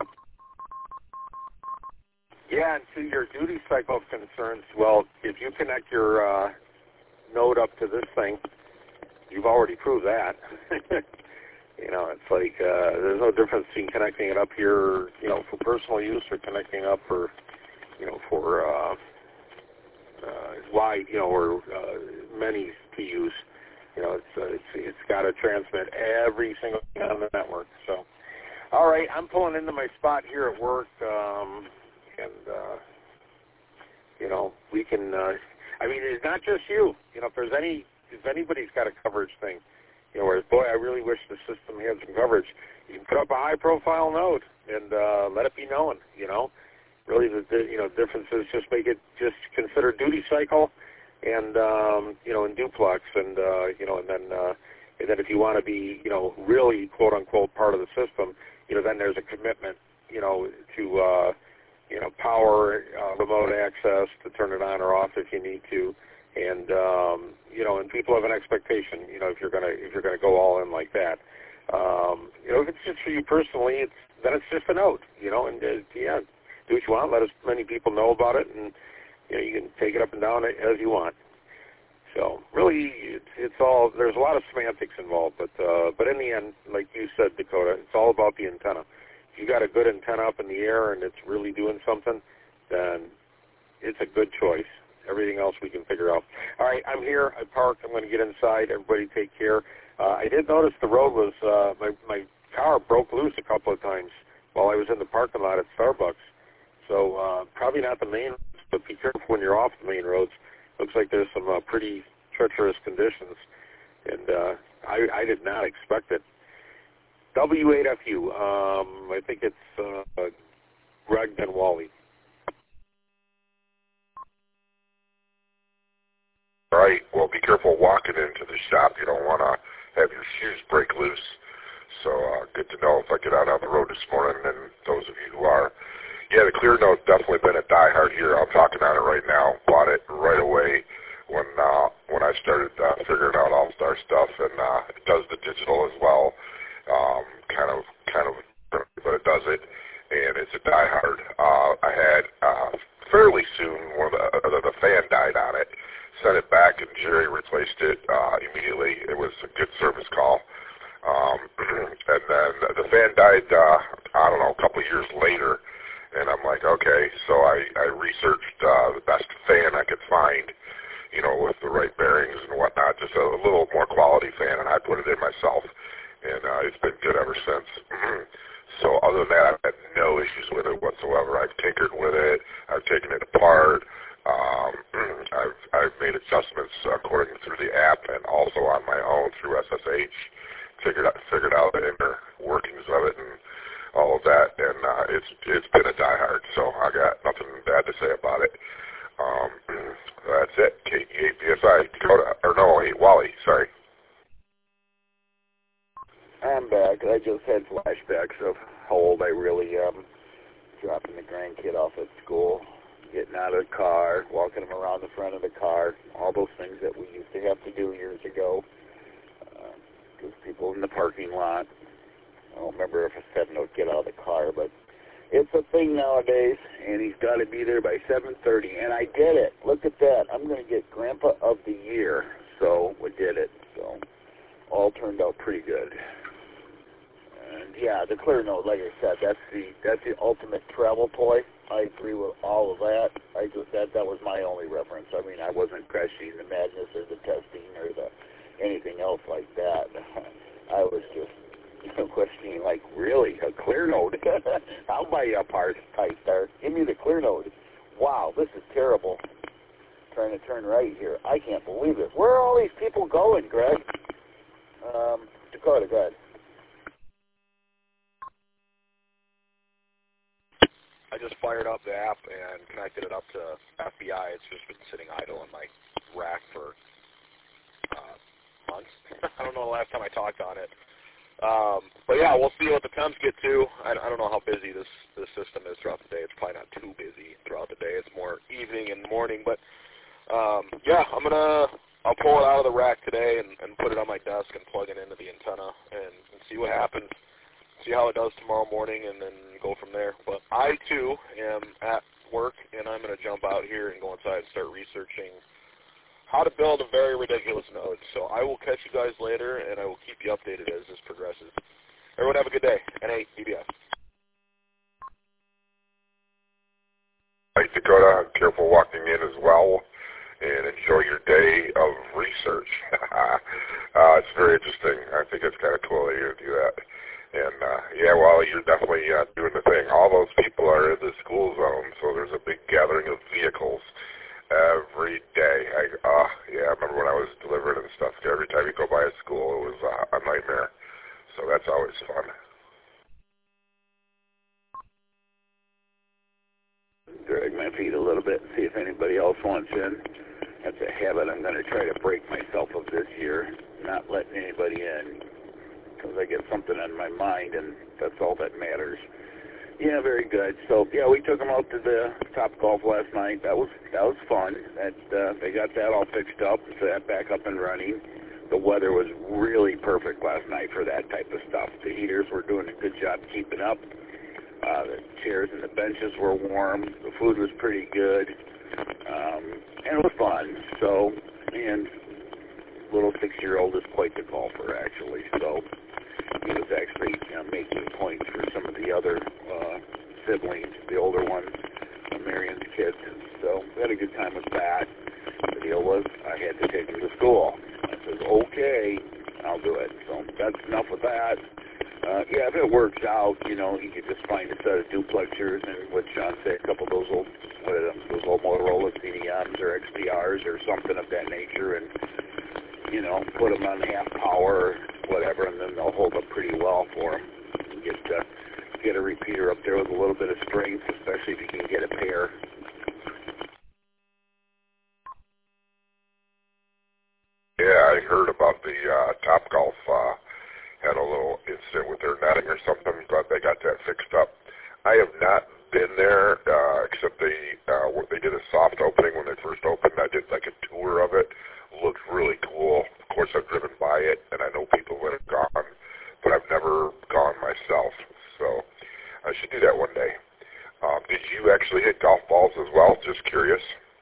Yeah, and to your duty cycle concerns, well, if you connect your uh, node up to this thing, you've already proved that. You know, it's like uh, there's no difference between connecting it up here, you know, for personal use or connecting up for, you know, for uh, uh, wide, you know, or uh, many to use. You know, it's uh, it's it's got to transmit every single thing on the network. So, all right, I'm pulling into my spot here at work, um, and uh, you know, we can, uh, I mean, it's not just you. You know, if there's any, if anybody's got a coverage thing, you know, whereas, boy, I really wish the system had some coverage, you can put up a high-profile note and uh, let it be known, you know. Really, the, the you know, difference is just make it, just consider duty cycle and, um, you know, and duplex, and, uh, you know, and then, uh, and then if you want to be, you know, really, quote-unquote, part of the system, you know, then there's a commitment, you know, to, uh, you know, power, uh, remote access to turn it on or off if you need to, and um, you know, and people have an expectation, you know, if you're gonna if you're gonna go all in like that, um, you know, if it's just for you personally, it's then it's just a note, you know, and uh, yeah, do what you want, let as many people know about it, and you know, you can take it up and down as you want. So really, it's, it's all there's a lot of semantics involved, but uh, but in the end, like you said, Dakota, it's all about the antenna. If you got a good antenna up in the air and it's really doing something, then it's a good choice. Everything else we can figure out. All right, I'm here. I parked. I'm going to get inside. Everybody take care. Uh, I did notice the road was, uh, my, my car broke loose a couple of times while I was in the parking lot at Starbucks. So uh, probably not the main roads, but be careful when you're off the main roads. Looks like there's some uh, pretty treacherous conditions, and uh, I, I did not expect it. W eight F U. Um, I think it's uh, Greg and Wally. All right. Well, be careful walking into the shop. You don't want to have your shoes break loose. So uh, good to know if I get out on the road this morning, and those of you who are. Yeah, the ClearNote's definitely been a diehard here. I'm talking on it right now. Bought it right away when uh, when I started uh, figuring out All-Star stuff, and uh, it does the digital as well. Um, kind of, kind of, but it does it, and it's a diehard. Uh, I had uh, fairly soon one of the, uh, the fan died on it. Sent it back, and Jerry replaced it uh, immediately. It was a good service call. Um, and then the fan died, uh, I don't know, a couple of years later, and I'm like, okay, so I, I researched uh, the best fan I could find, you know, with the right bearings and whatnot, just a little more quality fan, and I put it in myself. And uh, it's been good ever since. So other than that, I've had no issues with it whatsoever. I've tinkered with it. I've taken it apart. Um, I've, I've made adjustments according through the app and also on my own through S S H. Figured out, figured out the inner workings of it and all of that. And uh, it's it's been a diehard. So I got nothing bad to say about it. Um, that's it. K E eight B S I Dakota, or no, eight Wally. Sorry. I'm back. I just had flashbacks of how old I really am. Dropping the grandkid off at school, getting out of the car, walking him around the front of the car, all those things that we used to have to do years ago. Because uh, people in the parking lot, I don't remember if I said no, get out of the car, but it's a thing nowadays, and he's got to be there by seven thirty, and I did it. Look at that. I'm going to get Grandpa of the Year, so we did it. So all turned out pretty good. And yeah, the ClearNote, like I said, that's the that's the ultimate travel toy. I agree with all of that. I just that that was my only reference. I mean, I wasn't questioning the madness or the testing or the anything else like that. I was just you know, questioning, like, really a ClearNote? I'll buy you a part type there. Give me the ClearNote. Wow, this is terrible. Trying to turn right here. I can't believe this. Where are all these people going, Greg? Um, Dakota, go ahead. I just fired up the app and connected it up to F B I. It's just been sitting idle in my rack for uh, months. I don't know the last time I talked on it. Um, but yeah, we'll see what the temps get to. I, I don't know how busy this, this system is throughout the day. It's probably not too busy throughout the day. It's more evening and morning. But um, yeah, I'm gonna I'll pull it out of the rack today and, and put it on my desk and plug it into the antenna and, and see what happens. See how it does tomorrow morning, and then go from there. But I, too, am at work, and I'm going to jump out here and go inside and start researching how to build a very ridiculous node. So I will catch you guys later, and I will keep you updated as this progresses. Everyone have a good day. N A B B S. Right, Dakota, careful walking in as well, and enjoy your day of research. uh, it's very interesting. I think it's kind of cool that you do that. And uh, yeah, well, you're definitely uh, doing the thing. All those people are in the school zone, so there's a big gathering of vehicles every day. I, uh, yeah, I remember when I was delivering and stuff. Every time you go by a school, it was uh, a nightmare. So that's always fun. Drag my feet a little bit and see if anybody else wants in. That's a habit I'm going to try to break myself of this year, not letting anybody in, because I get something on my mind, and that's all that matters. Yeah, very good. So, yeah, we took them out to the Top Golf last night. That was that was fun. That uh, they got that all fixed up, so that back up and running. The weather was really perfect last night for that type of stuff. The heaters were doing a good job keeping up. Uh, the chairs and the benches were warm. The food was pretty good. Um, and it was fun. So, and little six-year-old is quite the golfer, actually. So he was actually you know, making points for some of the other uh, siblings, the older ones, uh, Marion's kids. So we had a good time with that. The deal was I had to take him to school. I said, okay, I'll do it. So that's enough with that. Uh, yeah, if it works out, you know, he could just find a set of duplexers and, what John said, a couple of those old, what are them, those old Motorola C D Ms or X D Rs or something of that nature, and, you know, put them on half power or whatever, and then they'll hold up pretty well for him. Get uh, get a repeater up there with a little bit of strength, especially if you can get a pair. Yeah, I heard about the uh, Top Golf. Uh, had a little incident with their netting or something, but they got that fixed up. I have not been there, uh, except they uh, they did a soft opening when they first opened. I did like a tour of it. Looked really cool. Of course, I've driven by it, and I know people that have gone, but I've never gone myself. So I should do that one day. Um, did you actually hit golf balls as well? Just curious.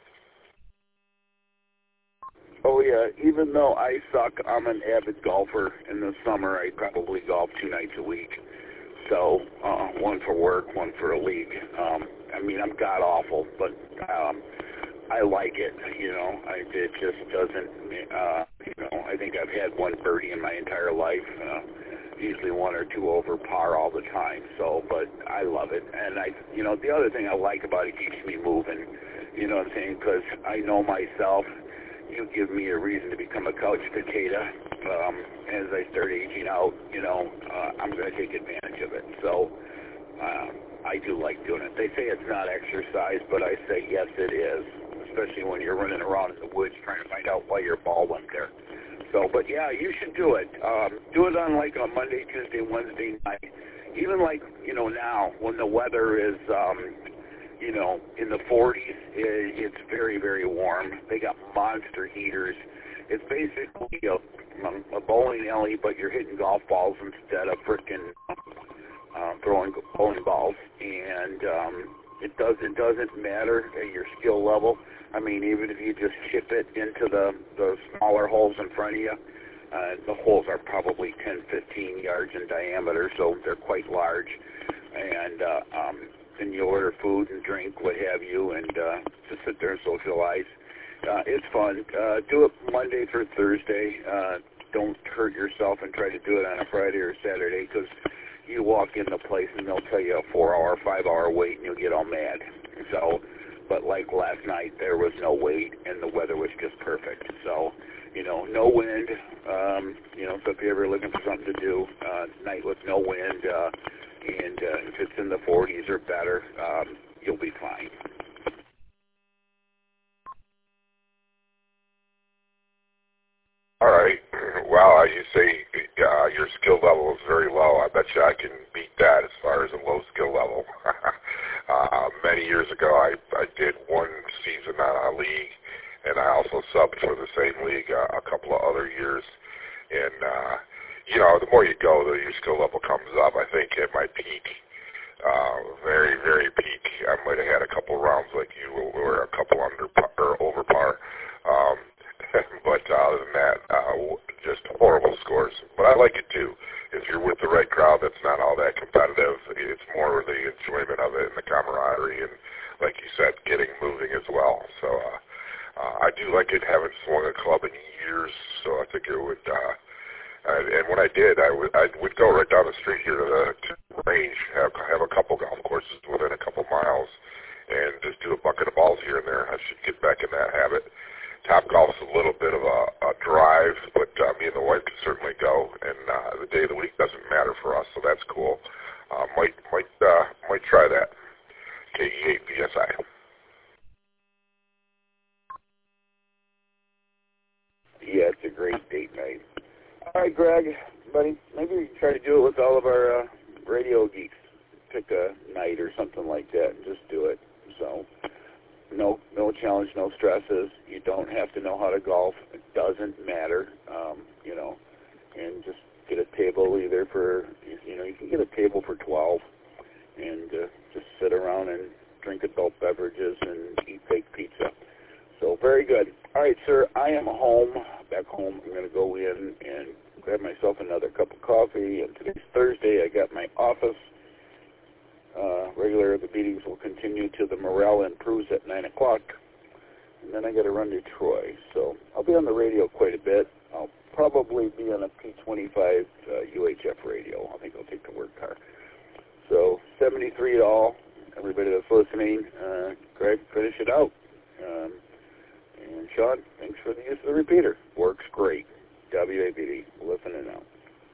Oh, yeah, even though I suck, I'm an avid golfer. In the summer, I probably golf two nights a week. So, uh, one for work, one for a league. Um, I mean, I'm god-awful, but um, I like it, you know. I, it just doesn't, uh, you know, I think I've had one birdie in my entire life, uh, usually one or two over par all the time. So, but I love it. And, I, you know, the other thing I like about it, it keeps me moving, you know what I'm saying, because I know myself. You give me a reason to become a couch potato. Um, as I start aging out, you know, uh, I'm going to take advantage of it. So uh, I do like doing it. They say it's not exercise, but I say yes, it is, especially when you're running around in the woods trying to find out why your ball went there. So, but yeah, you should do it. Um, do it on like a Monday, Tuesday, Wednesday night. Even like, you know, now when the weather is, um, you know, in the forties, it's very, very warm. They got monster heaters. It's basically a, a bowling alley, but you're hitting golf balls instead of frickin' uh, throwing bowling balls. And um, it does it doesn't matter at your skill level. I mean, even if you just chip it into the, the smaller holes in front of you, uh, the holes are probably ten, fifteen yards in diameter, so they're quite large. And uh, um, then you order food and drink, what have you, and uh, just sit there and socialize. Uh, it's fun. Uh, do it Monday through Thursday. Uh, don't hurt yourself and try to do it on a Friday or Saturday, because you walk in the place and they'll tell you a four-hour, five-hour wait, and you'll get all mad. So, but like last night, there was no wait, and the weather was just perfect. So, you know, no wind. Um, you know, so if you're ever looking for something to do, uh, night with no wind, uh, and uh, if it's in the forties or better, um, you'll be fine. All right. Well, uh, you say uh, your skill level is very low. I bet you I can beat that as far as a low skill level. uh, many years ago, I, I did one season on a league, and I also subbed for the same league uh, a couple of other years. And, uh, you know, the more you go, the your skill level comes up. I think at my peak, uh, very, very peak, I might have had a couple rounds like you, or a couple under par, or over par. Um, but uh, other than that, uh, just horrible scores. But I like it too. If you're with the right crowd that's not all that competitive, it's more the enjoyment of it and the camaraderie and, like you said, getting moving as well. So uh, uh, I do like it. Haven't swung a club in years, so I think it would. Uh, and, and when I did, I would I would go right down the street here to the to range, have, have a couple golf courses within a couple miles, and just do a bucket of balls here and there. I should get back in that habit. Top Golf's a little bit of a, a drive, but uh, me and the wife can certainly go, and uh, the day of the week doesn't matter for us, so that's cool. Uh, might might uh, might try that. K E eight V S I. Yeah, it's a great date night. All right, Greg, buddy, maybe we can try to do it with all of our uh, radio geeks. Pick a night or something like that and just do it. So no no challenge, no stresses. You don't have to know how to golf. It doesn't matter, um, you know, and just get a table either for, you know, you can get a table for twelve and uh, just sit around and drink adult beverages and eat baked pizza. So very good. All right, sir, I am home, back home. I'm going to go in and grab myself another cup of coffee. And today's Thursday. I got my office. Uh, regular, the meetings will continue till the morale improves at nine o'clock. And then I got to run to Troy. So I'll be on the radio quite a bit. I'll probably be on a P twenty-five uh, U H F radio. I think I'll take the work car. So seventy-three to all, everybody that's listening. Uh, Greg, finish it out. Um, and Sean, thanks for the use of the repeater. Works great. W A B D, listening out.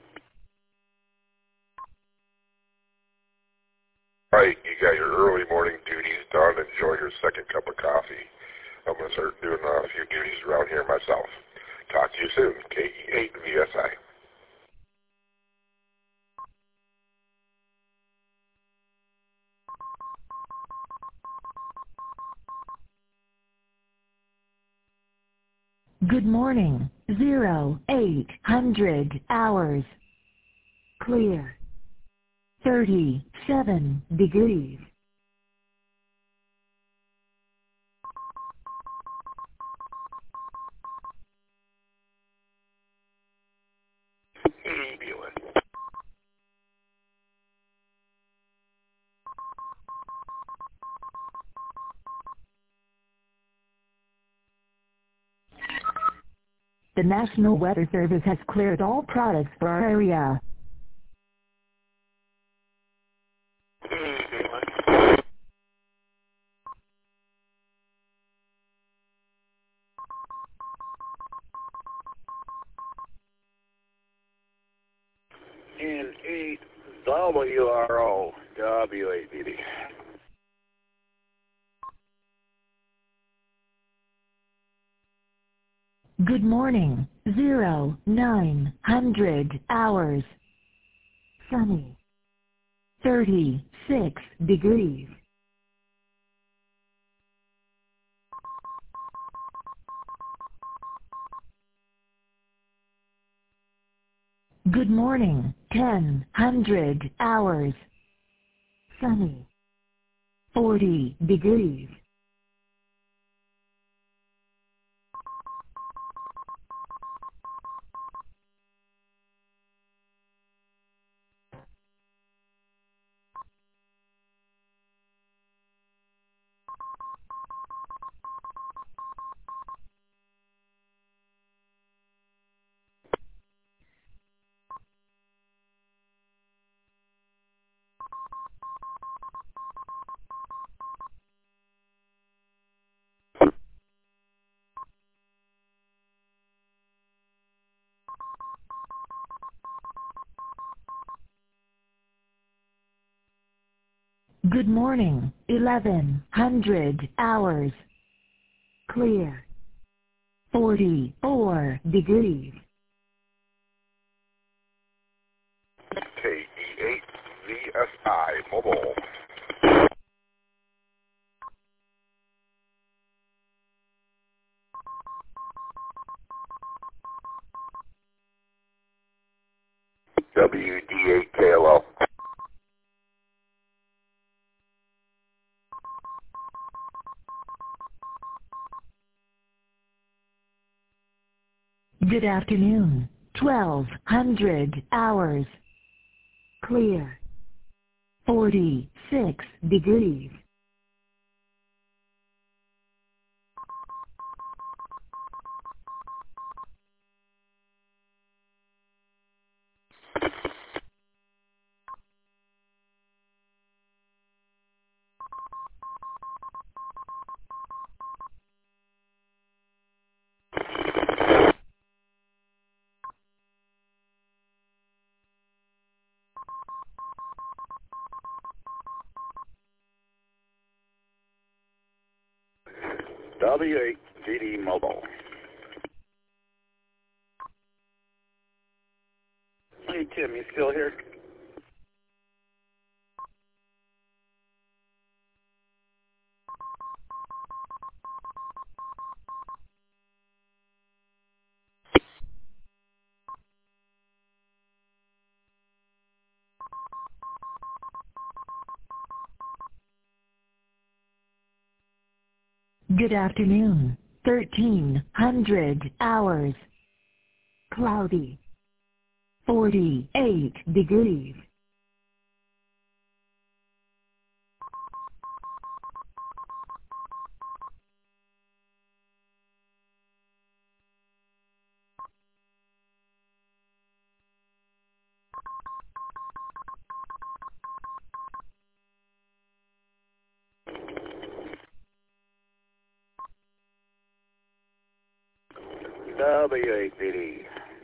All right, you got your early morning duties done. Enjoy your second cup of coffee. I'm going to start doing a few duties around here myself. Talk to you soon. K E eight V S I. Good morning. Zero, eight hundred hours. Clear. Thirty-seven degrees. The National Weather Service has cleared all products for our area. And eight W R O, W A B D. Good morning. Zero, nine hundred hours. Sunny. Thirty-six degrees. Good morning. Ten hundred hours. Sunny. Forty degrees. Good morning. Eleven hundred hours. Clear. Forty-four degrees. K E eight V S I mobile. W D eight K L L. Good afternoon. Twelve hundred hours. Clear. Forty-six degrees. W eight G D Mobile. Hey, Tim, you still here? Good afternoon. thirteen hundred hours. Cloudy. forty-eight degrees. W eight B D.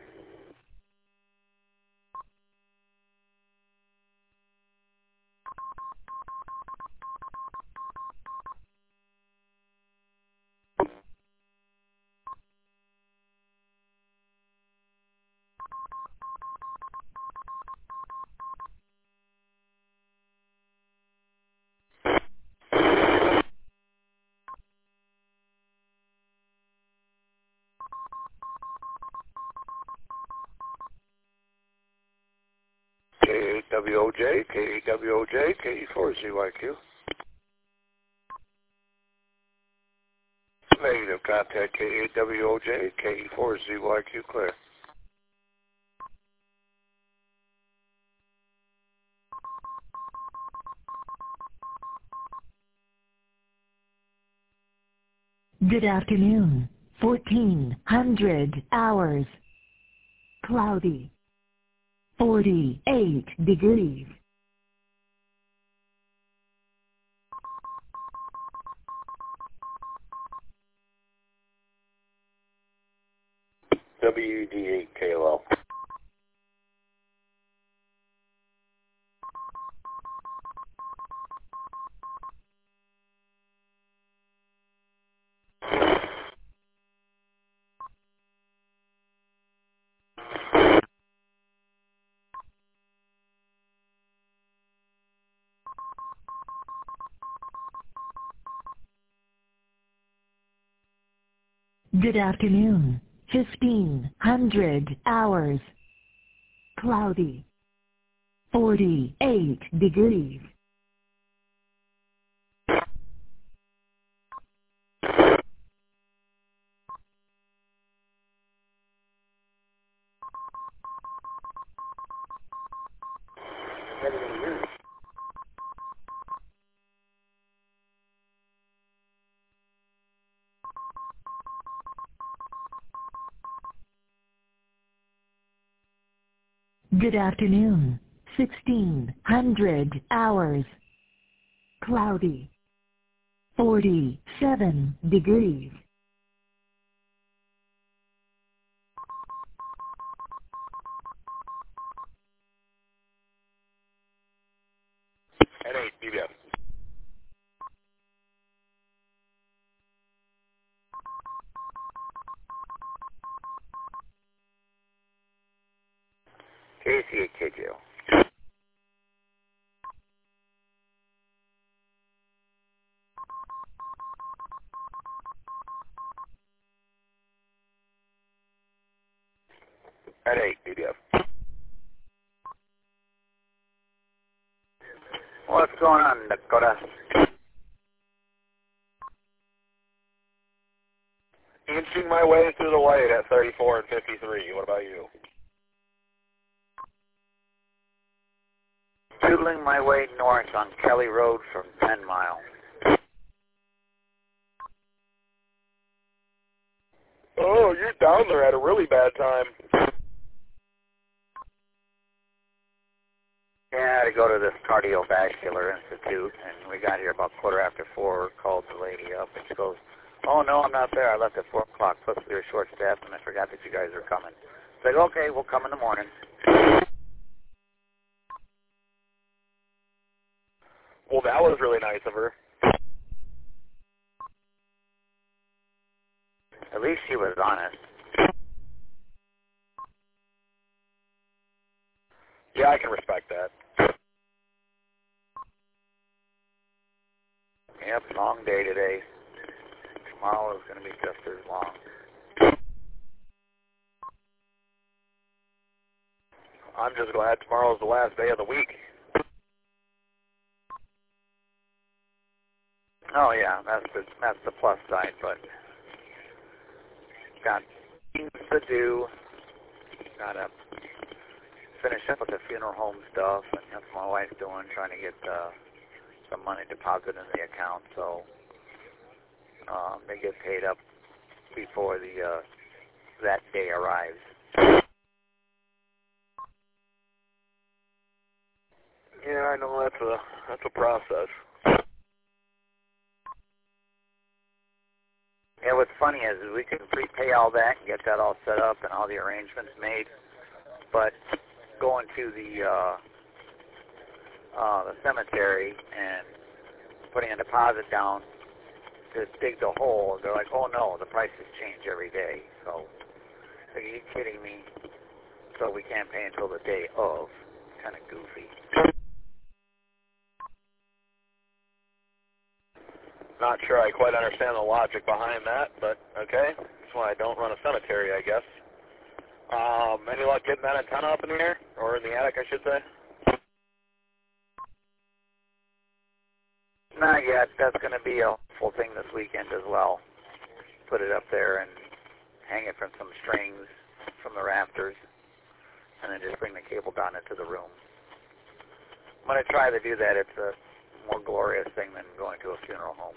K eight W O J, K eight W O J, K E four Z Y Q. Negative, contact K eight W O J, K E four Z Y Q, clear. Good afternoon. fourteen hundred hours. Cloudy. forty-eight degrees. W D eight K L L. Good afternoon. fifteen hundred hours. Cloudy. forty-eight degrees. Good afternoon. sixteen hundred hours. Cloudy. forty-seven degrees. N eight B B F. K C eight K J O. N eight B B F. What's going on, Dakota? Inching my way through the light at thirty-four and fifty-three. What about you? Doodling my way north on Kelly Road from ten mile. Oh, you're down there at a really bad time. Yeah, I had to go to this cardiovascular institute, and we got here about quarter after four, called the lady up, and she goes, oh, no, I'm not there. I left at four o'clock, plus we were short-staffed, and I forgot that you guys were coming. It's like, okay, we'll come in the morning. Well, that was really nice of her. At least she was honest. Yeah, I can respect that. Yep, long day today. Tomorrow is going to be just as long. I'm just glad tomorrow's the last day of the week. Oh yeah, that's the that's the plus side, but got things to do. Gotta finish up with the funeral home stuff, and that's what my wife's doing, trying to get uh, some money deposited in the account, so um, they get paid up before the uh, that day arrives. Yeah, I know that's a that's a process. Yeah, what's funny is we can prepay all that and get that all set up and all the arrangements made, but going to the uh, uh, the cemetery and putting a deposit down to dig the hole, they're like, oh no, the prices change every day. So, are you kidding me? So we can't pay until the day of. Kind of goofy. Not sure I quite understand the logic behind that, but okay. That's why I don't run a cemetery, I guess. Um, any luck getting that antenna up in the air? Or in the attic, I should say? Not yet. That's going to be a full thing this weekend as well. Put it up there and hang it from some strings from the rafters, and then just bring the cable down into the room. When I try to do that, it's a more glorious thing than going to a funeral home.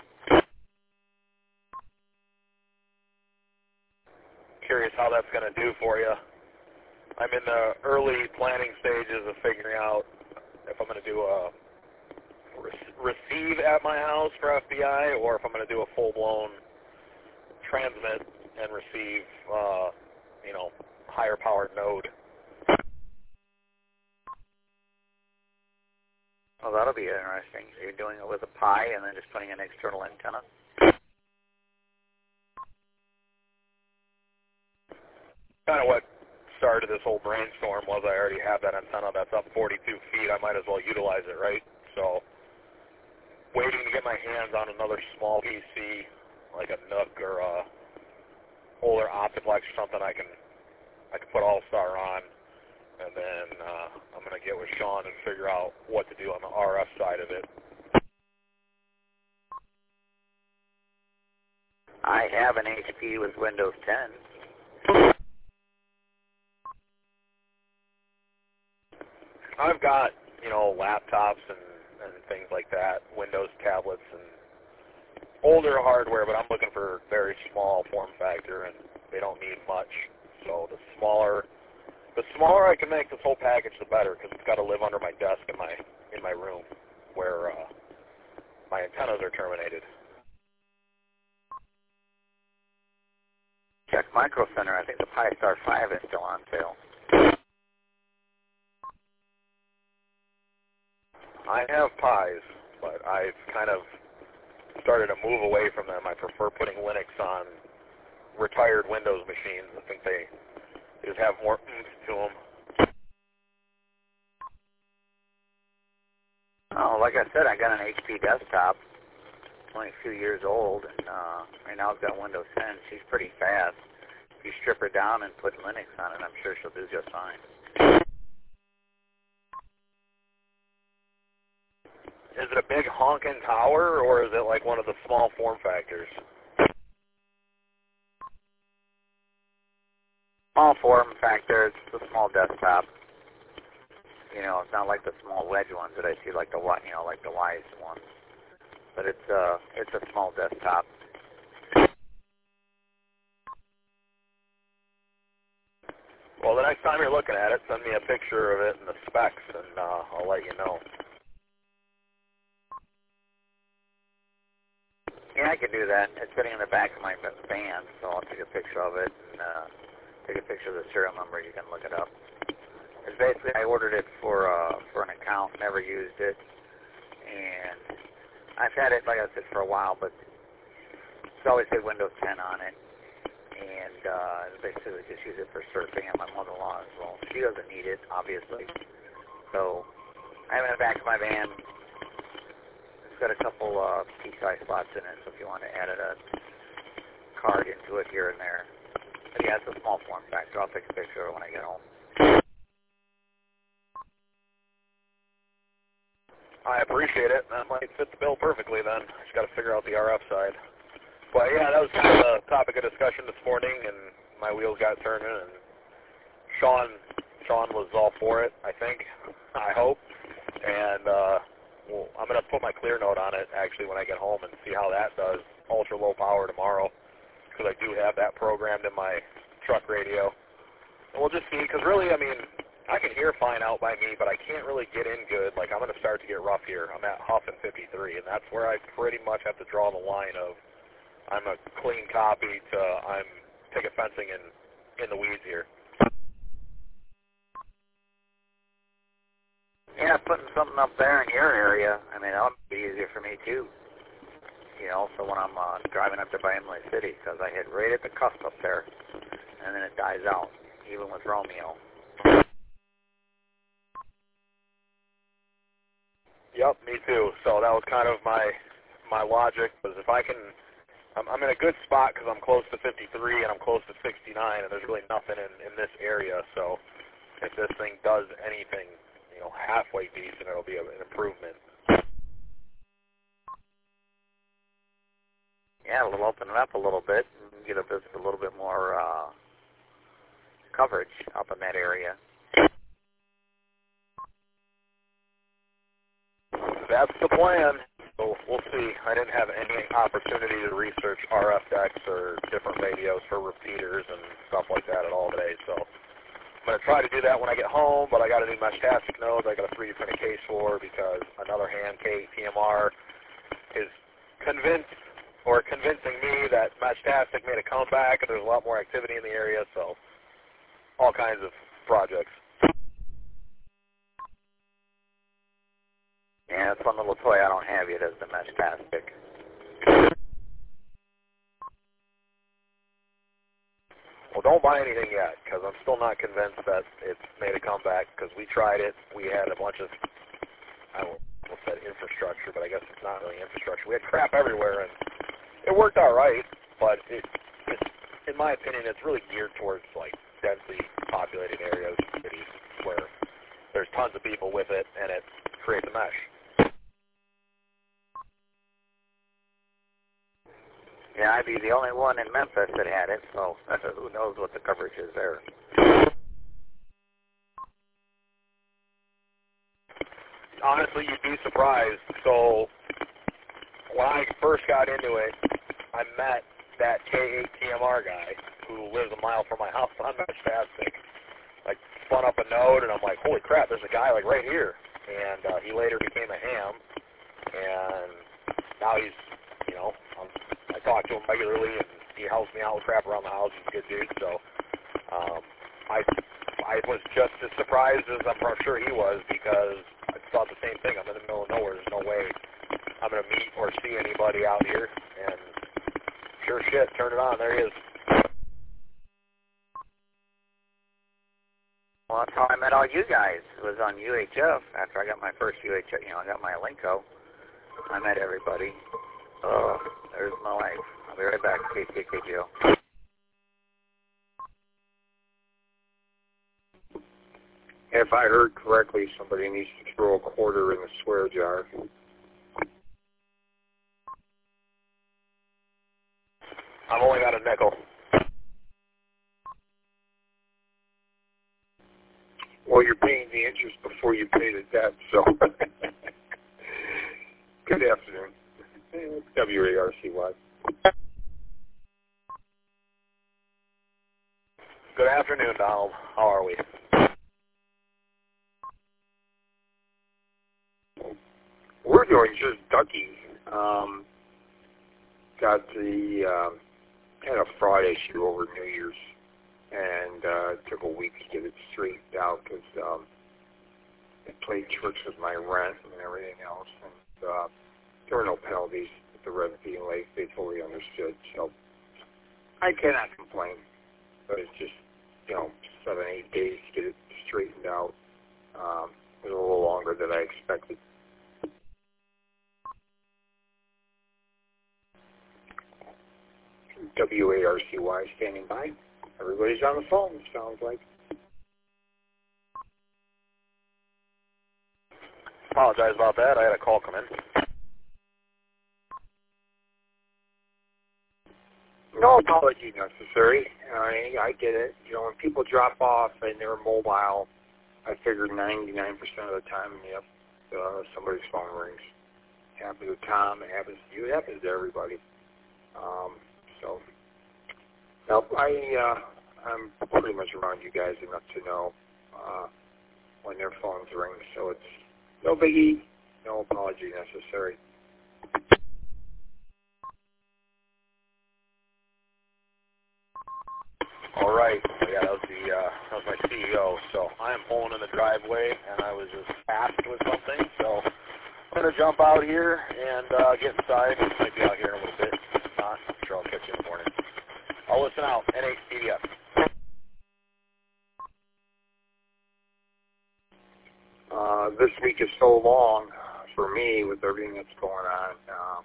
Curious how that's going to do for you. I'm in the early planning stages of figuring out if I'm going to do a re- receive at my house for F B I, or if I'm going to do a full-blown transmit and receive, uh, you know, higher-powered node. Well, that'll be interesting. So you're doing it with a Pi and then just putting an external antenna? Kind of what started this whole brainstorm was I already have that antenna that's up forty-two feet. I might as well utilize it, right? So waiting to get my hands on another small P C, like a Nook or a Polar Optiplex or something I can I can put All-Star on. And then uh, I'm going to get with Sean and figure out what to do on the R F side of it. I have an H P with Windows ten. I've got, you know, laptops and, and things like that, Windows tablets and older hardware, but I'm looking for very small form factor, and they don't need much. So the smaller... The smaller I can make this whole package, the better, because it's got to live under my desk in my in my room, where uh, my antennas are terminated. Check Micro Center. I think the Pi Star five is still on sale. I have Pis, but I've kind of started to move away from them. I prefer putting Linux on retired Windows machines. I think they just have more oomph to them. Oh, like I said, I got an H P desktop. It's only a few years old, and uh, right now I've got Windows ten. She's pretty fast. If you strip her down and put Linux on it, I'm sure she'll do just fine. Is it a big honking tower, or is it like one of the small form factors? Small form factor, it's a small desktop. You know, it's not like the small wedge ones that I see, like the you know, like the Wise ones. But it's uh, it's a small desktop. Well, the next time you're looking at it, send me a picture of it and the specs, and uh, I'll let you know. Yeah, I can do that. It's sitting in the back of my van, so I'll take a picture of it and uh, take a picture of the serial number. You can look it up. It's basically, I ordered it for uh, for an account, never used it, and I've had it, like I said, for a while, but it's always had Windows ten on it, and uh, basically just use it for surfing. And my mother-in-law as well. She doesn't need it, obviously. So I have it in the back of my van. It's got a couple uh, P C I slots in it, so if you want to add a card into it here and there. But yeah, it's a small form factor. I'll take a picture of it when I get home. I appreciate it. That might fit the bill perfectly then. I just got to figure out the R F side. But yeah, that was kind of the topic of discussion this morning, and my wheels got turning, and Sean Sean was all for it, I think, I hope. And uh, well, I'm going to put my clear note on it, actually, when I get home and see how that does, ultra low power tomorrow, because I do have that programmed in my truck radio. And we'll just see, because really, I mean, I can hear fine out by me, but I can't really get in good. Like, I'm going to start to get rough here. I'm at Huff and fifty-three, and that's where I pretty much have to draw the line of I'm a clean copy to I'm taking fencing in, in the weeds here. Yeah, putting something up there in your area, I mean, that would be easier for me, too. You know, so when I'm uh, driving up there by Emily City, because I hit right at the cusp up there, and then it dies out, even with Romeo. Yep, me too. So that was kind of my my logic, was if I can, I'm, I'm in a good spot because I'm close to fifty-three and I'm close to sixty-nine, and there's really nothing in, in this area. So if this thing does anything, you know, halfway decent, it'll be a, an improvement. Yeah, it'll open it up a little bit and get a, bit, a little bit more uh, coverage up in that area. That's the plan. So we'll see. I didn't have any opportunity to research R F decks or different radios for repeaters and stuff like that at all today. So I'm going to try to do that when I get home, but I got a new Meshtastic node I got a three D printed case for, because another hand K T M R is convinced or convincing me that Meshtastic made a comeback and there's a lot more activity in the area, so all kinds of projects. Yeah, that's one little toy I don't have yet, is the Meshtastic. Well, don't buy anything yet, because I'm still not convinced that it's made a comeback, because we tried it. We had a bunch of, I almost said infrastructure, but I guess it's not really infrastructure. We had crap everywhere, and it worked all right, but it, it's, in my opinion, it's really geared towards, like, densely populated areas, cities, where there's tons of people with it, and it creates a mesh. Yeah, I'd be the only one in Memphis that had it, so who knows what the coverage is there. Honestly, you'd be surprised. So when I first got into it, I met that K eight T M R guy who lives a mile from my house on Meshtastic. I spun up a node, and I'm like, holy crap, there's a guy like right here. And uh, he later became a ham, and now he's, you know, I'm, I talk to him regularly, and he helps me out with crap around the house. He's a good dude, so um, I I was just as surprised as I'm sure he was, because I thought the same thing. I'm in the middle of nowhere. There's no way I'm going to meet or see anybody out here, and sure shit, turn it on. There he is. Well, that's how I met all you guys. It was on U H F. After I got my first U H F, you know, I got my Alinco. I met everybody. Oh, there's my wife. I'll be right back. K K K G O. If I heard correctly, somebody needs to throw a quarter in the swear jar. I've only got a nickel. Well, you're paying the interest before you pay the debt, so. Good afternoon. W A R C Y. Good afternoon, Donald. How are we? We're doing just ducky. Um, got the, um, had a fraud issue over New Year's, and uh, it took a week to get it straightened out, because um, it played tricks with my rent and everything else, and uh, there were no penalties with the rent being late. They totally understood. So I cannot complain, but it's just, you know, seven, eight days to get it straightened out. Um, it was a little longer than I expected. W A R C Y standing by. Everybody's on the phone, it sounds like. Apologize about that. I had a call come in. No apology necessary. I, I get it. You know, when people drop off and they're mobile, I figure ninety-nine percent of the time, yep, uh, somebody's phone rings. It happens to Tom. It happens to you. It happens to everybody. Um, so, nope, I, uh, I'm pretty much around you guys enough to know uh, when their phones ring. So it's no biggie, no apology necessary. All right. Yeah, that was the uh, that was my C E O. So I am pulling in the driveway, and I was just tasked with something. So I'm gonna jump out here and uh, get inside. Might be out here in a little bit. If not, I'm sure I'll catch you in the morning. I'll listen out. N H C D F. Uh, this week is so long for me with everything that's going on. Um,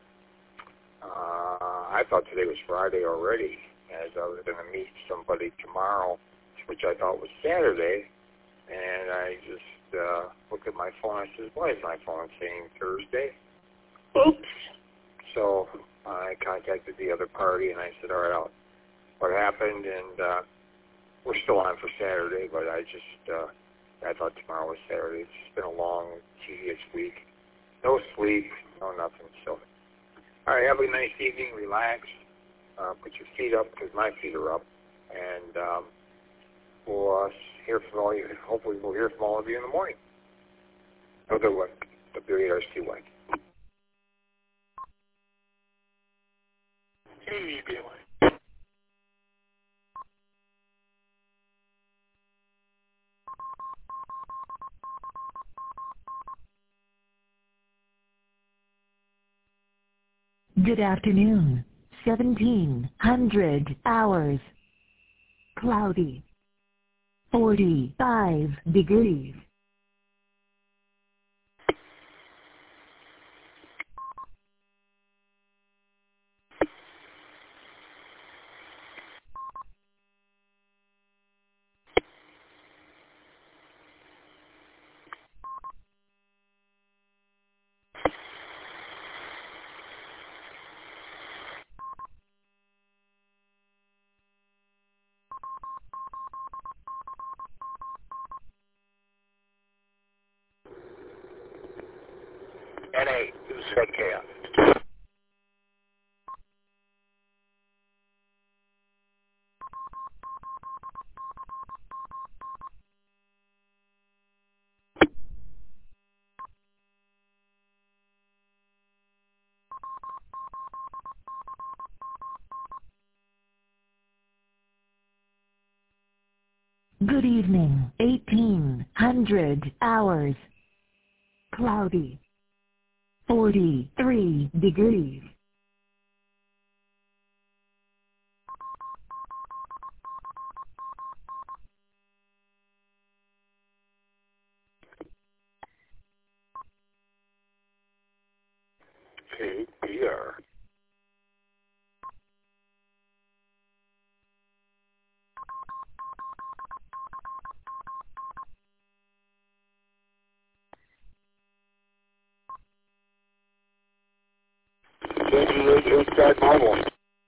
uh, I thought today was Friday already, as I was going to meet somebody tomorrow, which I thought was Saturday, and I just uh, looked at my phone. I said, why is my phone saying Thursday? Oops. So I contacted the other party, and I said, all right, I'll, what happened? And uh, we're still on for Saturday, but I just, uh, I thought tomorrow was Saturday. It's been a long, tedious week. No sleep, no nothing. So, all right, have a nice evening, relax. Uh, put your feet up because my feet are up, and um, we'll uh, hear from all you. Hopefully, we'll hear from all of you in the morning. Have a good one. W A R C Y. Hey, B Y. Good afternoon. seventeen hundred hours. Cloudy. forty-five degrees. N A, News Red Chaos. Good evening. eighteen hundred hours. Cloudy. forty-three degrees. K B R. Inside Marvel.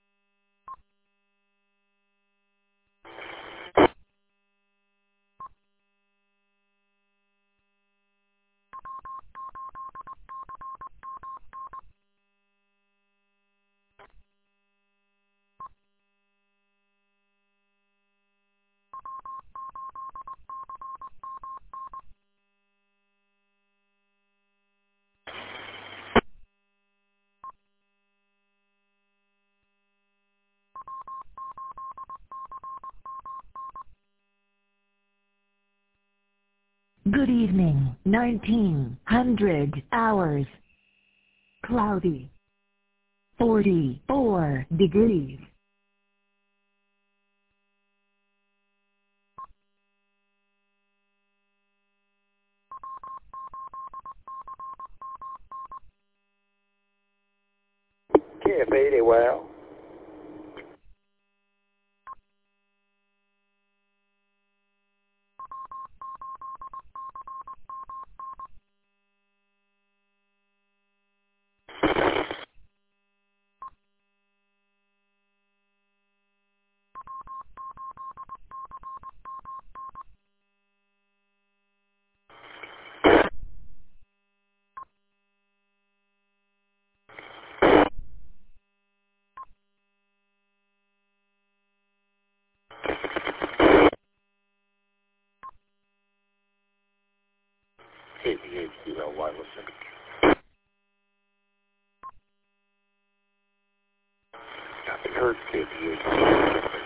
Good evening. nineteen hundred hours. Cloudy. forty-four degrees. K F eight, A Y L. K B H C L Y, listen. Copy, heard K B H C L Y.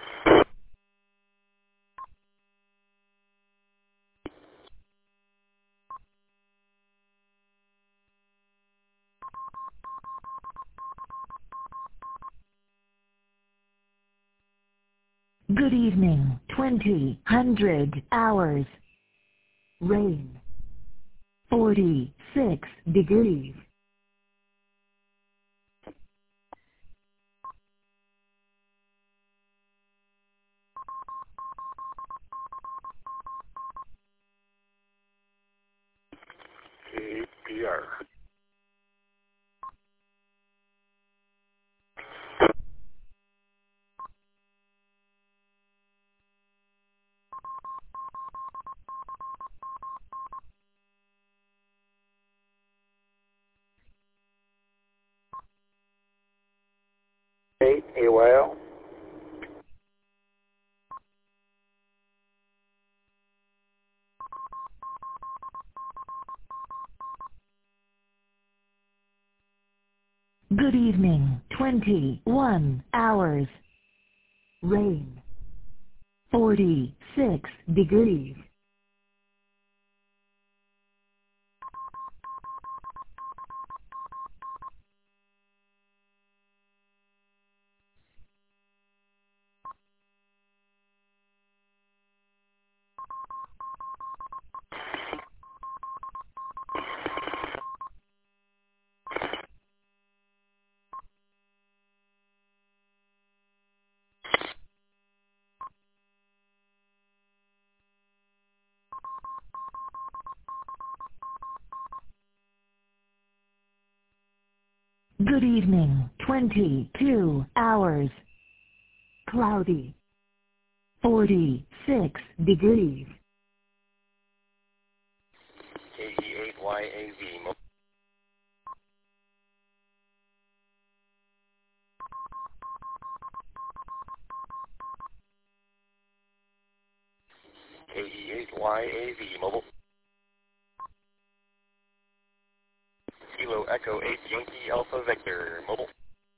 Good evening, twenty, hundred, hours. Rain. forty-six degrees. K P R. eight, A Y L. Good evening, twenty-one, hours. Rain. forty-six degrees. Good evening, twenty-two, hours. Cloudy. forty-six degrees. K E eight Y A V. K E eight Y A V, mobile. Kilo Echo eight Yankee Alpha Victor, mobile.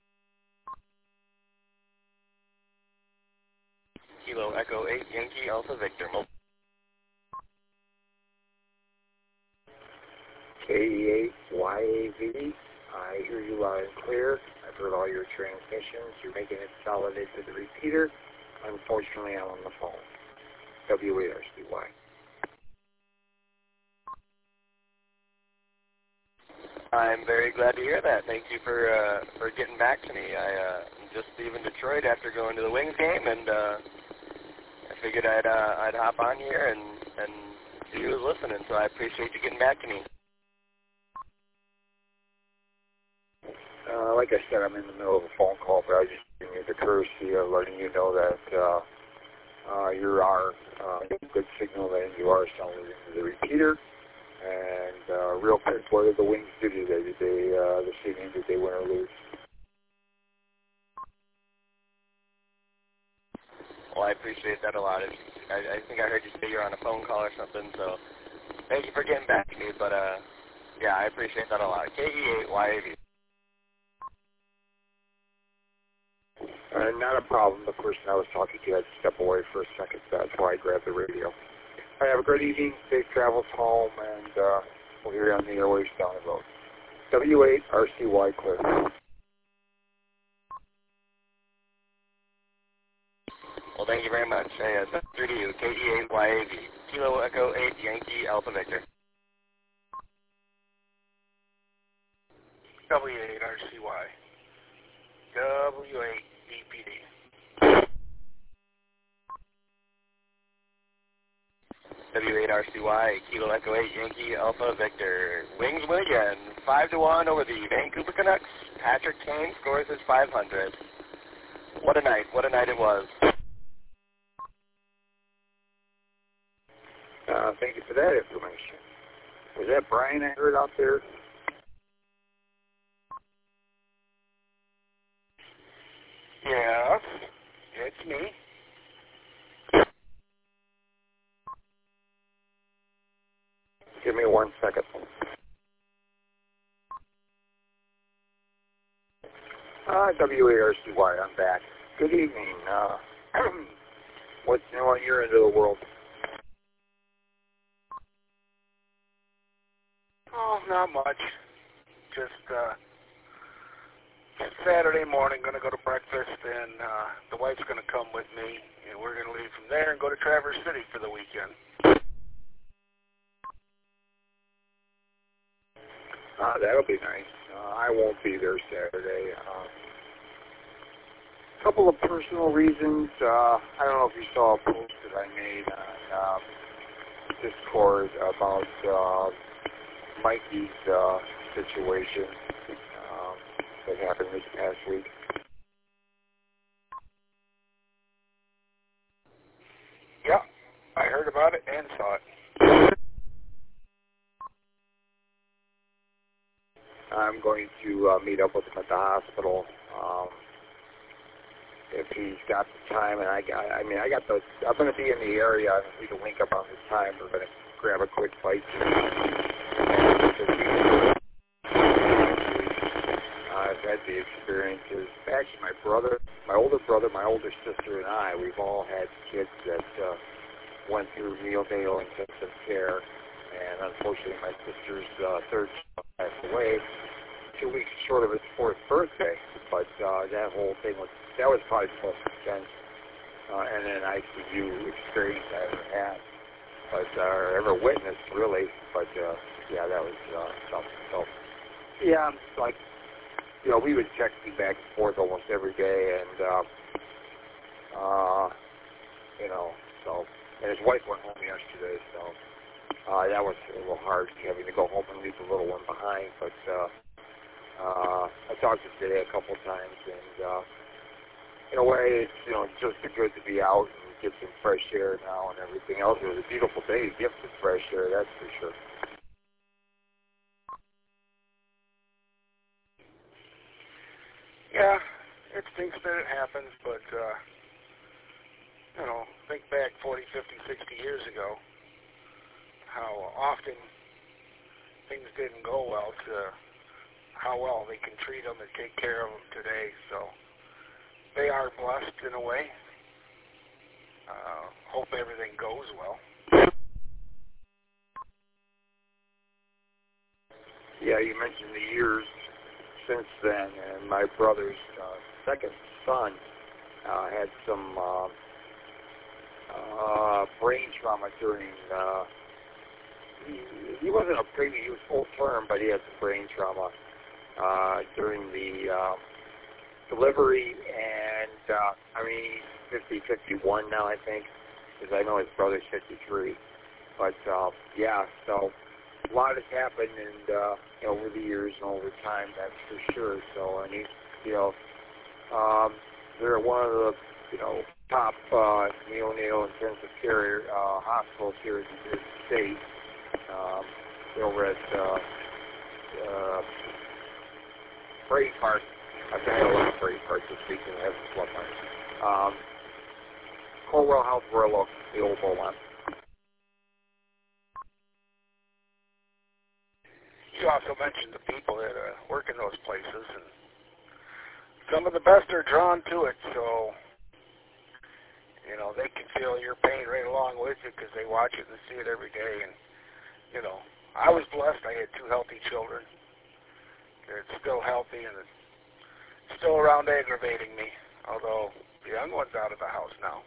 Kilo Echo eight Yankee Alpha Victor, mobile. K E eight Y A V. I hear you loud and clear. I've heard all your transmissions. You're making it solid into the repeater. Unfortunately, I'm on the phone. W eight R C Y. I'm very glad to hear that. Thank you for uh, for getting back to me. I uh, just leaving Detroit after going to the Wings game, and uh, I figured I'd uh, I'd hop on here and and see who was listening. So I appreciate you getting back to me. Uh, like I said, I'm in the middle of a phone call, but I was just giving you the courtesy of letting you know that uh, uh, you are uh, good signal that you are selling into the repeater. And uh, real quick, what did the Wings do today? Did they uh, this evening? Did they win or lose? Well, I appreciate that a lot. It's, I, I think I heard you say you're on a phone call or something. So thank you for getting back to me. But uh, yeah, I appreciate that a lot. K E eight Y A V. Uh, not a problem. The person I was talking to had to step away for a second, so that's why I grabbed the radio. All right, have a great evening, safe travels home, and uh, we'll hear you on the airwaves down the road. W eight R C Y clear. Well, thank you very much. Hey, uh, through to you, K E eight Y A V. Kilo Echo eight Yankee Alpha Victor. W eight R C Y. W eight D P D. W eight R C Y, Kilo Echo eight, Yankee Alpha Victor. Wings win again, five to one over the Vancouver Canucks. Patrick Kane scores his five hundred. What a night, what a night it was. Uh, thank you for that information. Was that Brian I heard out there? Yes, it's me. Give me one second. Uh, W A R C Y, I'm back. Good evening. Uh, what's new on your end of the world? Oh, not much. Just uh, Saturday morning, going to go to breakfast, and uh, the wife's going to come with me, and we're going to leave from there and go to Traverse City for the weekend. Uh, that'll be nice. Uh, I won't be there Saturday. A uh, couple of personal reasons. Uh, I don't know if you saw a post that I made on uh, Discord about uh, Mikey's uh, situation um, that happened this past week. Yeah, I heard about it and saw it. I'm going to uh, meet up with him at the hospital um, if he's got the time. And I got, I mean, I got the. I'm going to be in the area. We can link up on the time. We're going to grab a quick bite. I've had the experiences. Actually, my brother, my older brother, my older sister, and I, we've all had kids that uh, went through neonatal intensive care. And unfortunately, my sister's uh, third child passed away two weeks short of his fourth birthday. But uh, that whole thing was, that was probably the most intense uh, and an I C U experience I ever had. But, uh, or ever witnessed, really. But, uh, yeah, that was uh, something. So, yeah, like, you know, we would text me back and forth almost every day. And, uh, uh, you know, so, and his wife went home yesterday, so. Uh, that was a little hard, having to go home and leave the little one behind. But uh, uh, I talked to him today a couple of times, and uh, in a way, it's you know just good to be out and get some fresh air now and everything else. It was a beautiful day to get some fresh air, that's for sure. Yeah, it stinks that it happens, but uh, you know, think back forty, fifty, sixty years ago. How often things didn't go well to how well they can treat them and take care of them today. So they are blessed in a way. Uh, hope everything goes well. Yeah, you mentioned the years since then, and my brother's uh, second son uh, had some uh, uh, brain trauma during uh, He wasn't a pregnant, he was full term, but he had some brain trauma uh, during the uh, delivery, and uh, I mean, he's fifty, fifty-one now, I think, because I know his brother's fifty-three. But uh, yeah, so a lot has happened, and uh, you know, over the years and over time, that's for sure. So, and he, you know, um, they're one of the, you know, top uh, neonatal intensive care uh, hospitals here in the state. Um, over at uh, uh, Brady Park. I've been a lot of Brady Park this week and I have some blood money. Um, Cornwell Health Royal Oak, the old Beaumont. You also mentioned the people that uh, work in those places, and some of the best are drawn to it, so you know they can feel your pain right along with you because they watch it and see it every day. And you know, I was blessed. I had two healthy children. They're still healthy and still around aggravating me, although the young one's out of the house now.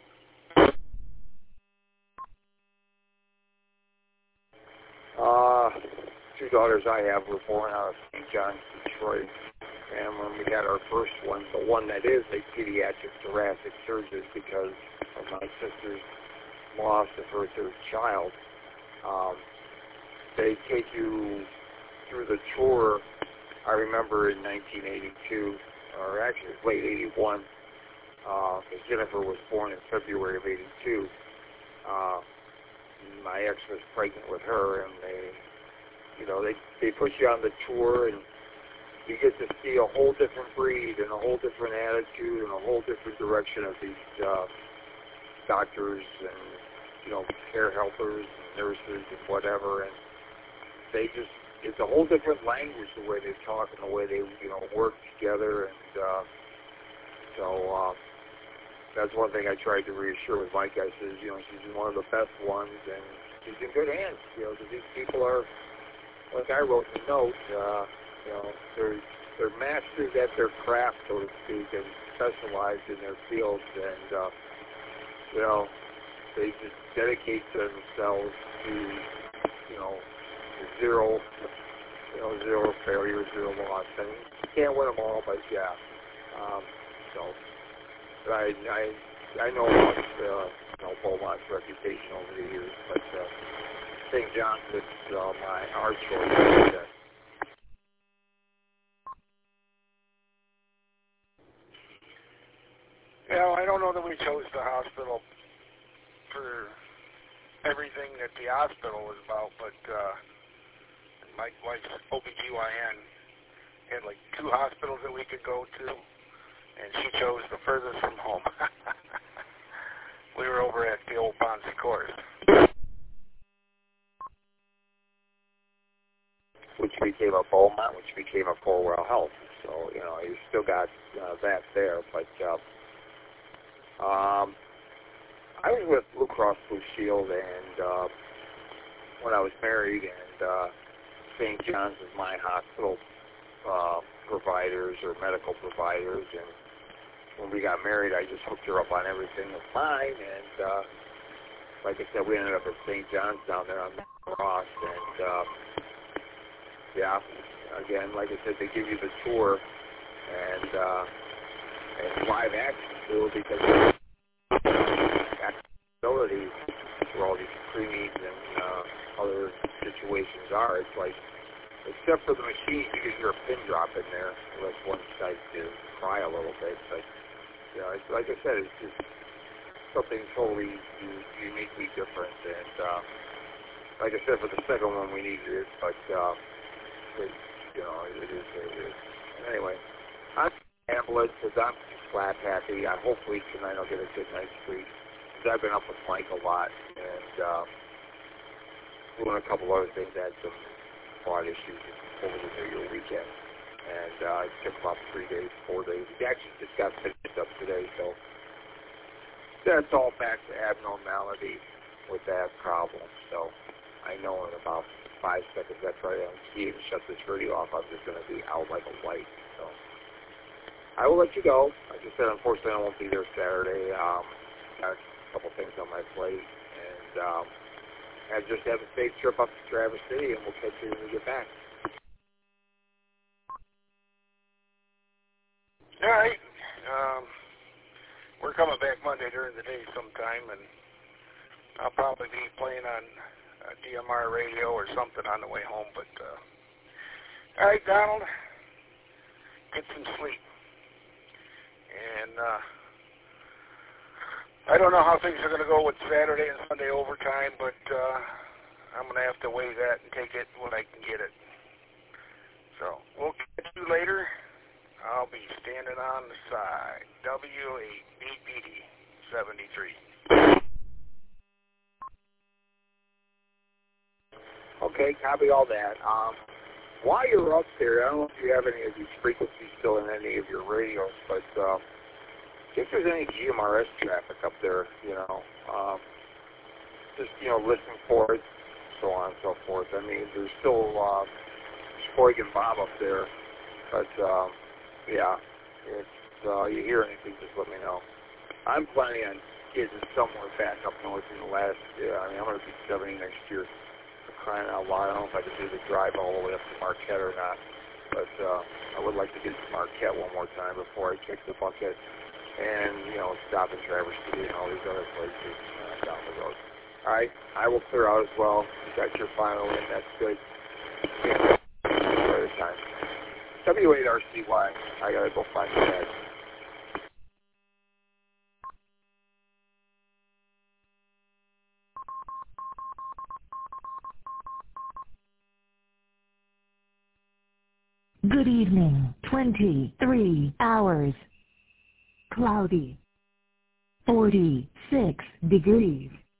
Uh, two daughters I have were born out of Saint John's, Detroit. And when we had our first one, the one that is a pediatric thoracic surgeon because of my sister's loss of her third child, um, they take you through the tour. I remember in nineteen eighty-two, or actually it was late eighty-one, uh, because Jennifer was born in February of eighty-two. Uh, my ex was pregnant with her, and they, you know, they they put you on the tour, and you get to see a whole different breed and a whole different attitude and a whole different direction of these uh, doctors and, you know, care helpers and nurses and whatever, and they just, it's a whole different language, the way they talk and the way they, you know, work together, and uh, so uh, that's one thing I tried to reassure with Mike. I says, you know, she's one of the best ones, and she's in good hands, you know, because these people are, like I wrote in the note, uh, you know, they're, they're masters at their craft, so to speak, and specialized in their fields, and, uh, you know, they just dedicate themselves to, you know, zero, you know, zero failure, zero loss. I mean, you can't win them all, but yeah. Um, so, but I, I, I know about, uh, you know, Beaumont's reputation over the years, but uh, Saint John's is uh, my our choice. Yeah, I don't know that we chose the hospital for everything that the hospital was about, but uh, my wife's O B G Y N had like two hospitals that we could go to, and she chose the furthest from home. We were over at the old Ponce course. Which became a Beaumont, which became a Corewell Health. So, you know, you still got uh, that there, but uh, um, I was with Blue Cross Blue Shield, and uh, when I was married, and uh, Saint John's is my hospital uh, providers or medical providers, and when we got married, I just hooked her up on everything of mine, and uh, like I said, we ended up at Saint John's down there on Ross, and uh, yeah, again, like I said, they give you the tour, and uh, and live action too, because accessibility where all these preemies and uh, other situations are. It's like, except for the machine, you can hear a pin drop in there, unless one decides to cry a little bit. But you know, it's, like I said, it's just something totally uniquely different. And uh, like I said, for the second one, we needed it, but uh, it, you know, it is what it is. Anyway, I'm ambulance because I'm slap happy. I hopefully tonight I'll get a good night's sleep. Because I've been up with Mike a lot and uh, doing a couple other things. I had some fraud issues over the New Year weekend, and uh, it took about three days, four days. He actually just got finished up today, so that's all back to abnormality with that problem. So I know in about five seconds after I unsee and shut this radio off, I'm just going to be out like a light. So I will let you go. Like I said, unfortunately, I won't be there Saturday. Um, got a couple things on my plate, and um, I just have a safe trip up to Traverse City, and we'll catch you when we get back. All right. Um, we're coming back Monday during the day sometime, and I'll probably be playing on uh, D M R radio or something on the way home. But uh, all right, Donald, get some sleep. And uh, I don't know how things are going to go with Saturday and Sunday overtime, but uh, I'm going to have to weigh that and take it when I can get it. So we'll catch you later. I'll be standing on the side. W eight B B D seventy-three. Okay, copy all that. Um, while you're up there, I don't know if you have any of these frequencies still in any of your radios, but uh, if there's any G M R S traffic up there, you know, um, just, you know, listen for it, so on and so forth. I mean, there's still uh, Spoig and Bob up there, but, um, yeah, if uh, you hear anything, just let me know. I'm planning on getting somewhere back up north in the last, yeah, I mean, I'm going to be seventy next year. For crying out loud, I don't know if I can do the drive all the way up to Marquette or not. But uh, I would like to get to Marquette one more time before I kick the bucket and, you know, stop in Traverse City and all these other places uh, down the road. All right, I will clear out as well. You got your final win. That's good. Yeah, another time. W eight R C Y. I got to go find my dad. Good evening. twenty-three hours. Cloudy. forty-six degrees.